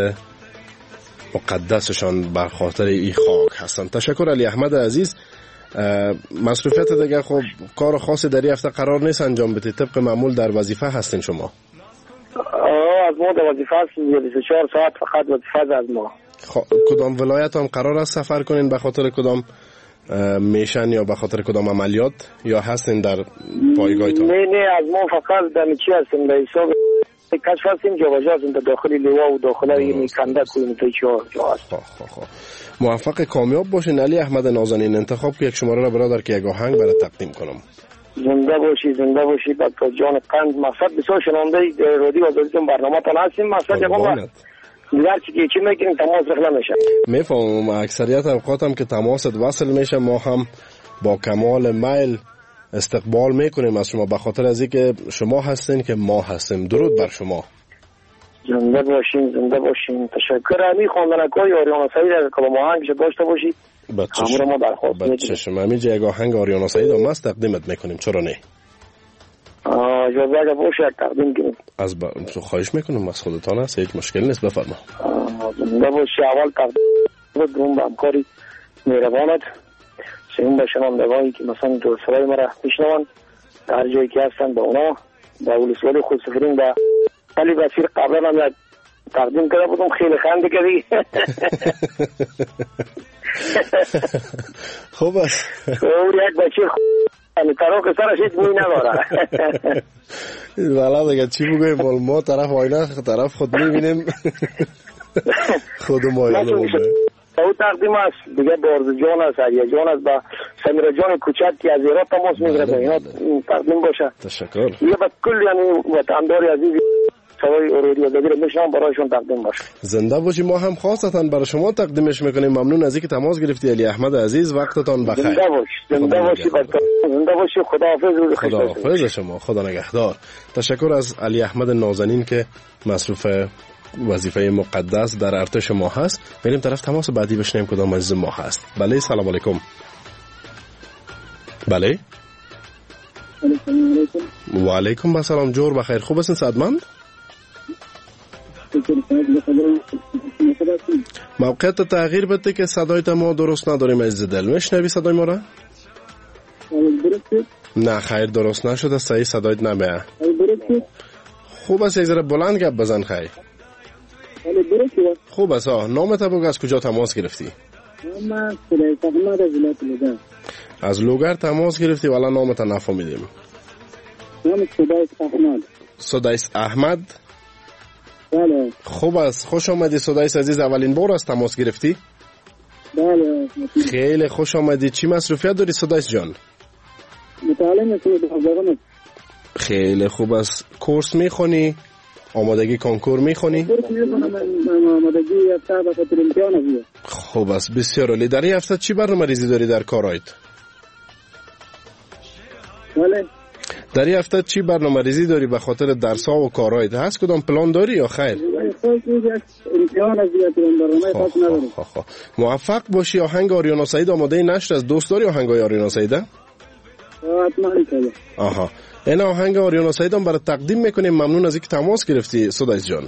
مقدسشان بر خاطر این خاک هستن. تشکر علی احمد عزیز. مصروفیت دیگه خب کار خاصی در این هفته قرار نیست انجام بدید. طبق معمول در وظیفه هستین شما؟ آه از ما در وظیفه هستیم. بیست و چهار ساعت فقط وظیفه از ما. خب کدام ولایت هم قرار است سفر کنین به خاطر کدام میشن یا به خاطر کدام عملیات یا هستین در پایگاهتون؟ نه نه از ما فقط در چی هستیم در حساب کشف هستیم جا و جا هستیم در داخل لیوا و داخل این کنده کویم تا جا هست. خب خب موفق کامیاب باشین علی احمد نازنین. انتخاب که یک شماره را برادر که یک آهنگ برای تقدیم کنم. زنده باشی زنده باشی با جان قند. مقصد بسیار شنونده رادیو آزادیتون برنامه تان هستیم. مقصد یکم دیگر چی که چی میکنیم تماس رخلا میشه. میفهمم اکثریت اوقاتم که تماست وصل میشه ما هم با کمال میل استقبال میکنیم از شما به خاطر از اینکه شما هستین که ما هستیم. درود بر شما. زنده باشین زنده باشین. تشکر. امی خواندنکای آریانا سعید از کلام آهنگش داشته باشید. همون ما درخواست میکنیم. چشم همینجا یک آهنگ آریانا سعید هم هست تقدیمت میکنیم. چرا نه؟ اجازه اگه باشه تقدیم کنیم. از با... خواهش میکنم از خودتان هست هیچ مشکل نیست بفرما. زنده باشی. اول تقدیم دوم به همکاری مهربانت سیم به شنوندگانی که مثلا دور سرای ما را میشنون در جایی که هستن با اونا در ولسوالی خوستفرین به علی بصیر قبلا هم یک تقدیم کرده بودم خیلی خنده کردی. خوب است. او یک بچه خوب تراک سرش هیچ موی نداره. والا دیگه چی بگویم ما طرف آینه طرف خود میبینیم خود مایل بوده. او تقدیم است دیگه بارز جان است علیه جان است با سمیرا جان کوچک که از ایران تماس میگیره به اینا تقدیم باشه. تشکر. یه با کل یعنی وطنداری عزیز سوای اوریدی و دبیر میشنم برایشون تقدیم باشه. زنده باشی. ما هم خاصتا برای شما تقدیمش میکنیم. ممنون از اینکه تماس گرفتی علی احمد عزیز. وقتتان بخیر. زنده باش زنده باشی. زنده باشی. خداحافظ. خداحافظ شما. خدا نگهدار. تشکر از علی احمد نازنین که مصروف وظیفه مقدس در ارتش ما هست. بریم طرف تماس بعدی بشنیم کدام عزیز ما هست. بله سلام علیکم. بله و علیکم السلام. جور بخیر. خوب هستین سعادتمند؟ موقعیت تغییر بده که صدایت ما درست نداریم عزیز دل. میشنوی صدای ما را؟ نه خیر درست نشده. صحیح صدایت نمیاد. خوب است یک ذره بلند گپ بزن. خیر خوب است. نامت بگو. از کجا تماس گرفتی؟ من سدایس احمد از ولایت لوگر. از لوگر تماس گرفتی ولی نامت نفهمیدیم. نام سدایس احمد. سدایس احمد. بله. خوب است. خوش آمدی سدایس عزیز. اولین بار است تماس گرفتی؟ بله. خیلی خوش آمدی. چی مصروفیت داری سدایس جان؟ مطالعه میکنم. خیلی خوب است. کورس میخونی؟ آمادگی کنکور میخونی؟ کورس میخونم. آمادگی هفته به خاطر امتحان است. خوب است. بسیار عالی. در این هفته چی برنامه ریزی داری در کارایت؟ بله. در این هفته چی برنامه ریزی داری به خاطر درس‌ها و کارایت؟ هست کدام پلان داری یا خیر؟ امتحان از دیگه برنامه خاص ندارم. موفق باشی. آهنگ آریانا سعید آماده نشر از دوست داری آهنگای آریانا سعید؟ حتما انشالله. آها. این آهنگ آریانا سعید هم برای تقدیم میکنیم. ممنون از اینکه تماس گرفتی سدایس جان.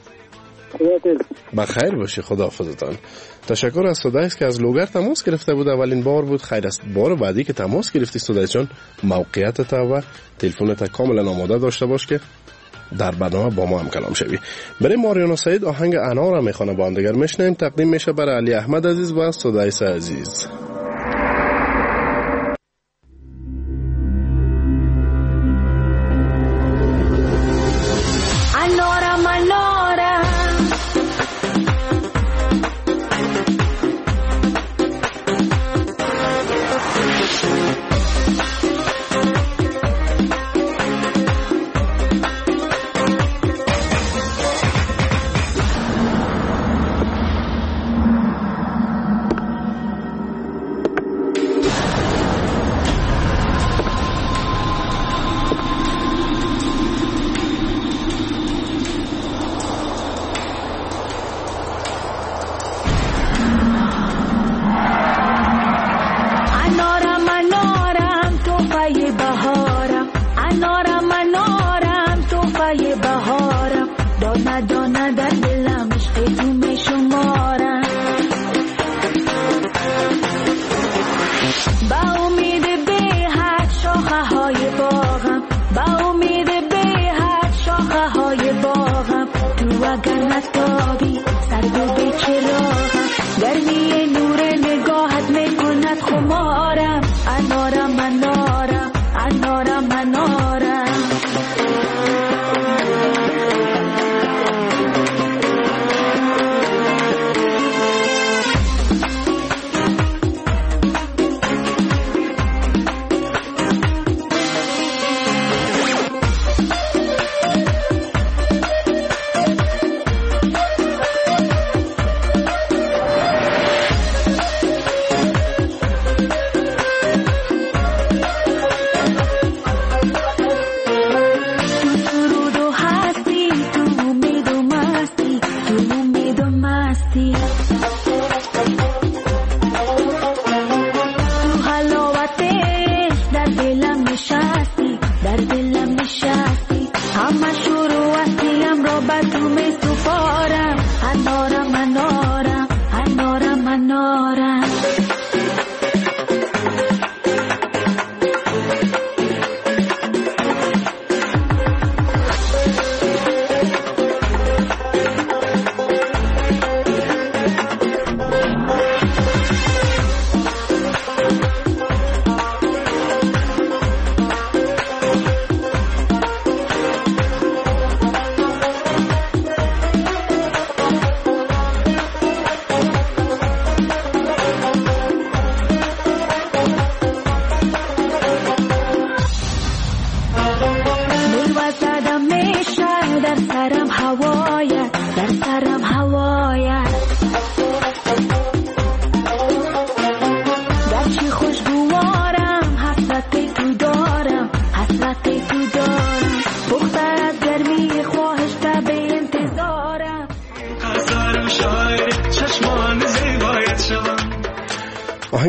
بخیر باشی. خداحافظتان. تشکر از سدایس که از لوگر تماس گرفته بود. اولین بار بود. خیر است. بار بعدی که تماس گرفتی سدایس جان موقعیتت و تلفنت کاملا آماده داشته باش که در برنامه با ما هم کلام شوی. بریم آریانا سعید آهنگ انا را میخونه با هم دیگر میشنیم. تقدیم میشه برای علی احمد عزیز و سدایس عزیز. گرچه خوشگوارم حسرت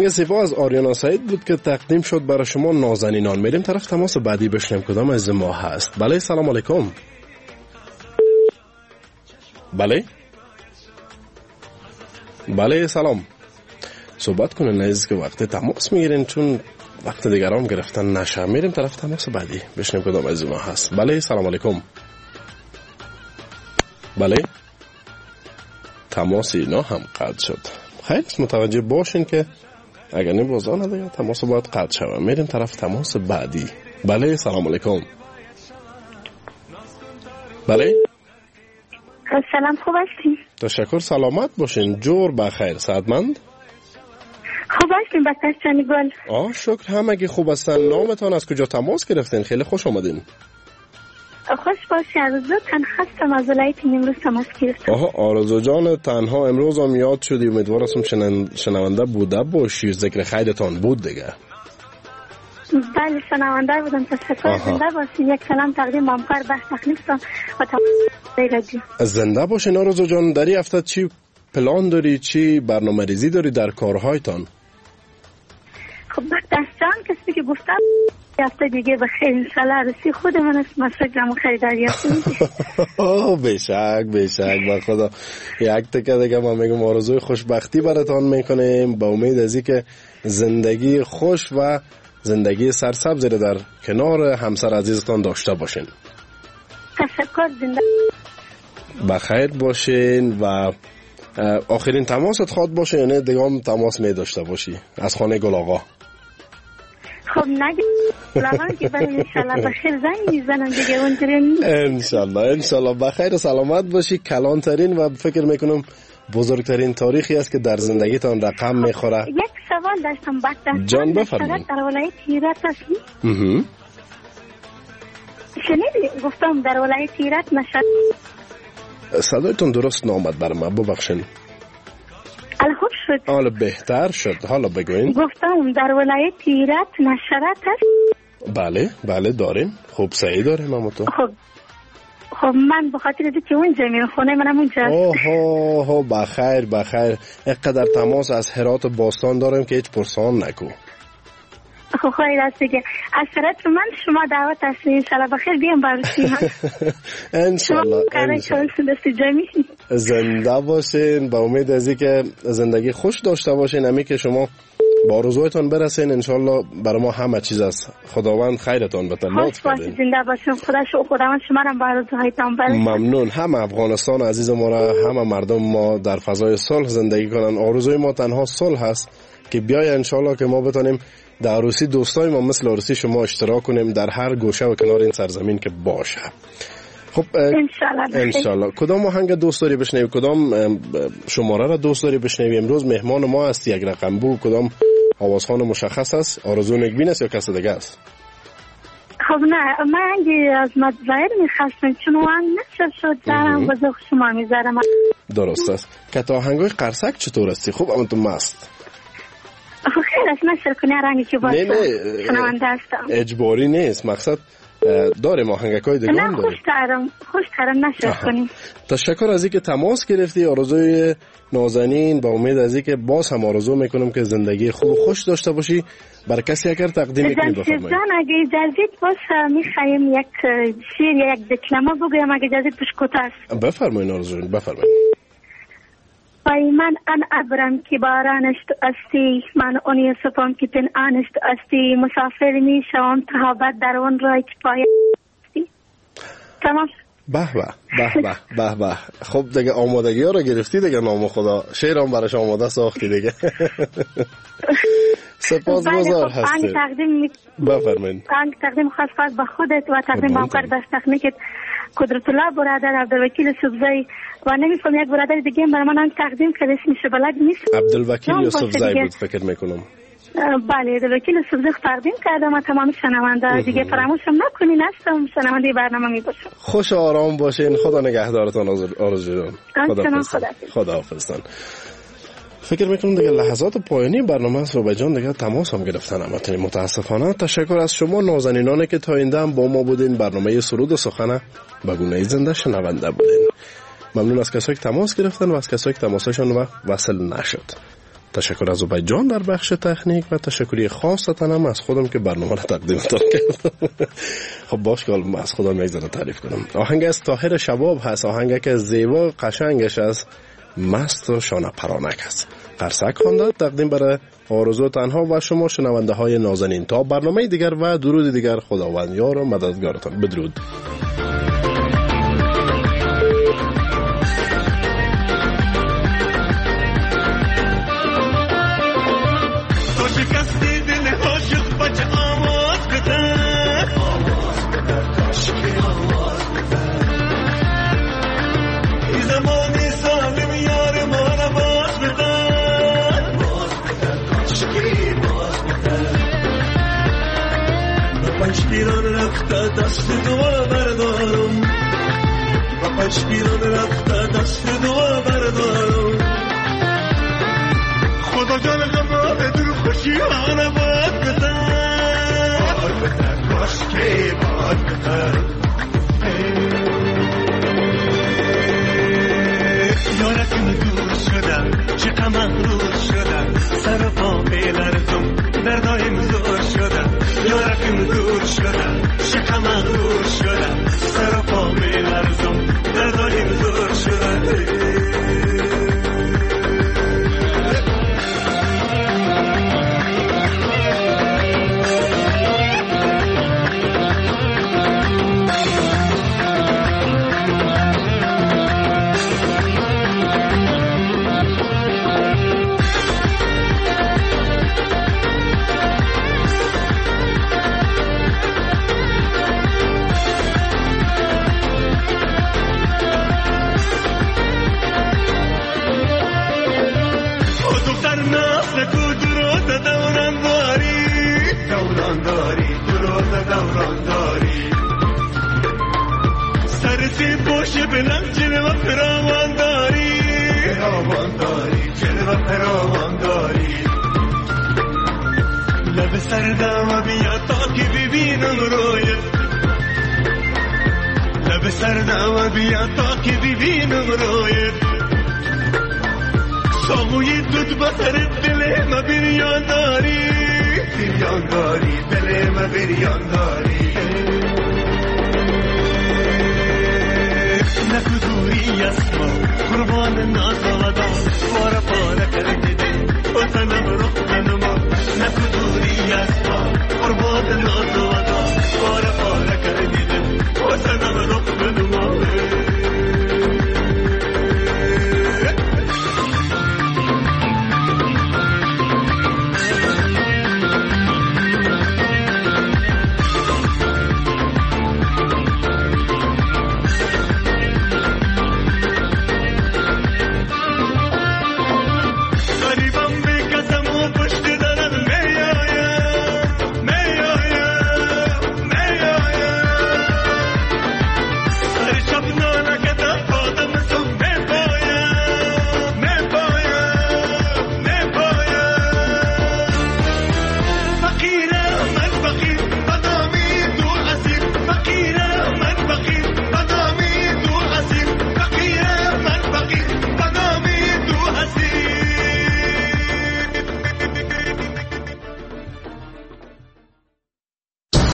آهنگ سیوا از آریانا سعید بود که تقدیم شد برای شما نازنینان. میریم طرف تماس بعدی بشنیم کدام از ما هست. بله سلام علیکم. بله بله سلام. صحبت کنین عزیز که وقت تماس میگیرین چون وقت دیگران گرفتن نشه. میریم طرف تماس بعدی بشنیم کدام از ما هست. بله سلام علیکم. بله تماس اینا هم قطع شد. خیلی متوجه باشین که اگر نیم روزانه دیگه تماس باید قطع شود. میریم طرف تماس بعدی. بله سلام علیکم. بله سلام، خوب هستین؟ تشکر، سلامت باشین. جور بخیر، سعادتمند. خوب هستین بچه‌چانی گل؟ آه شکر، همگی خوب هستن. نامتان از کجا تماس گرفتین؟ خیلی خوش آمدین. خوش باشی. آرزو تنها هستم از ولایت نیمروز تماس گرفتم. آها آرزو جان، تنها امروز هم یاد شدی. امیدوارم شنن... شنونده بوده باشی. ذکر خیرتان بود دیگه. بله شنونده بودم. تشکر. زنده باشین. یک سلام تقدیم همکار بخش تخلیفتان و تماس. زنده باشین آرزو جان. در این هفته چی پلان داری؟ چی برنامه ریزی داری در کارهایتان؟ خب دست جان کسی که گفتم هفته دیگه بخیر انشالله رسی خود من است مسجدم خریداری هستم. آه بشک بشک با خدا. یک تکه دیگه ما میگم آرزوی خوشبختی براتان میکنیم با امید از اینکه زندگی خوش و زندگی سرسبز در کنار همسر عزیزتان داشته باشین. تشکر. زنده بخیر باشین. و آخرین تماست خواد باشه یعنی دیگه هم تماس می داشته باشی از خانه گل آقا؟ خب نگه لغان که برای انشالله بخیر زنگ میزنم دیگه اونجوری. انشالله انشالله بخیر سلامت باشی. کلانترین و فکر میکنم بزرگترین تاریخی است که در زندگیتان رقم میخوره. یک سوال داشتم بچه جان بفرمایید. در ولایت هرات هستی؟ شنیدی گفتم در ولایت هرات نشد. صدایتون درست نامد بر ما، ببخشین. حالا خوب شد. حالا بهتر شد. حالا بگوین. گفتم در ولایت هرات نشرت هست؟ بله بله داریم. خوب صحیح داریم اما تو. خب خب من بخاطر از که اونجا میرم خونه منم اونجا. اوه اوه بخیر بخیر. اینقدر تماس از هرات و باستان داریم که هیچ پرسان نکو. خب خیلی است دیگه. از طرف من شما دعوت هستید انشالله بخیر بیام برسی ها. انشالله انشالله زنده باشین. با امید از اینکه زندگی خوش داشته باشین. امی که شما با آرزویتان برسین انشالله برای ما همه چیز است. خداوند خیرتان بده. خوش باشید. زنده باشین. خدا شو خداوند شما را با آرزوهایتان برسه. ممنون. همه افغانستان عزیز ما را، همه مردم ما در فضای صلح زندگی کنن. آرزوی ما تنها صلح هست که بیای انشالله که ما بتونیم در عروسی دوستای ما مثل عروسی شما اشتراک کنیم در هر گوشه و کنار این سرزمین که باشه. خب انشالله انشالله. کدام آهنگ دوست داری بشنوی؟ کدام شماره را دوست داری بشنوی؟ امروز مهمان ما هستی. یک رقم بو کدام آوازخوان مشخص است؟ آرزو نگبین است یا کس دیگه است؟ خب نه من اگه از مدظاهر میخواستم چون آهنگ نشد شد دارم بزرگ شما میذارم. درست است. که تا آهنگای قرصک چطور هستی؟ خوب اما تو مست؟ خیلی است نشر کنی رنگی که باشه. نه نه شنونده هستم. اجباری نیست. مقصد داریم آهنگکای دیگه هم داریم. نه خوش دارم خوش دارم نشر کنی. تشکر از اینکه تماس گرفتی. آرزوی نازنین با امید از اینکه باز هم آرزو میکنم که زندگی خوب و خوش داشته باشی. برای کسی اگر تقدیم میکنی بفرمایید. جان اگه اجازت باشه میخوایم یک شعر یا یک دکلمه بگویم اگه اجازت بش کوتاه. بفرمایید آرزو بفرمایید. پای من ان ابرم که بارانش تو استی، من اونی سپم که پنهانش تو استی، مسافر می شوم تا بعد در اون راه که پای استی. تمام. به به به به به به. خب دیگه آمادگی ها رو گرفتی دیگه. نام خدا شعرام براش آماده ساختی دیگه. سپاسگزار هستی. تقدیم بفرمایید. تقدیم خاص خاص به خودت و تقدیم همکار دست تکنیکت قدرت الله برادر عبدالوکیل سبزی و نمیفهم یک برادر دیگه برای من تقدیم کرده اسمش بلد نیست. عبدالوکیل یوسفزی بود فکر میکنم. بله عبدالوکیل سبزی تقدیم کردم و تمام شنونده دیگه فراموشم نکنین. هستم شنونده برنامه میباشم. خوش آرام باشین. خدا نگهدارتان آرزو جان. خدا خدا حافظتان. فکر میکنم دیگه لحظات پایانی برنامه است و به جان دیگه تماس هم گرفتن. اما متاسفانه تشکر از شما نازنینانی که تا اینده هم با ما بودین. برنامه سرود و سخن به گونه زنده شنونده بودین. ممنون از کسایی که تماس گرفتن و از کسایی که تماسشون وصل نشد. تشکر از عبید جان در بخش تکنیک و تشکری خاصتا هم از خودم که برنامه را تقدیمتان کردم. خب باش که از خودم یک ذره تعریف کنم. آهنگ از طاهر شباب هست، آهنگ که زیبا قشنگش از مست و شانه پرانک هست. قرصک خوانده تقدیم برای آرزو تنها و شما شنونده های نازنین. تا برنامه دیگر و درود دیگر، خداوند یار و مددگارتان. بدرود. پیران رفته دست دعا بردارم، و پنج پیران رفته دست دعا بردارم. خدا جان غمه در خوشی آنه باد بتن، باد بتن باش که باد بتن. یارکم دور شدم، چه مغرور شدم، سر پا بلرزم، دردایم زور شدم. یارکم دور شدم، چه مغرور شدم، سر پا بلرزم، دردایم زور شدم. بلند جلوه فراوان داری، فراوان داری، جلوه فراوان داری. لب سردم بیا تا که ببینم رویت، لب سردم بیا تا که ببینم رویت. ساموی دود بسرت دل ما بریان داری، بریان داری، دل ما بریان داری.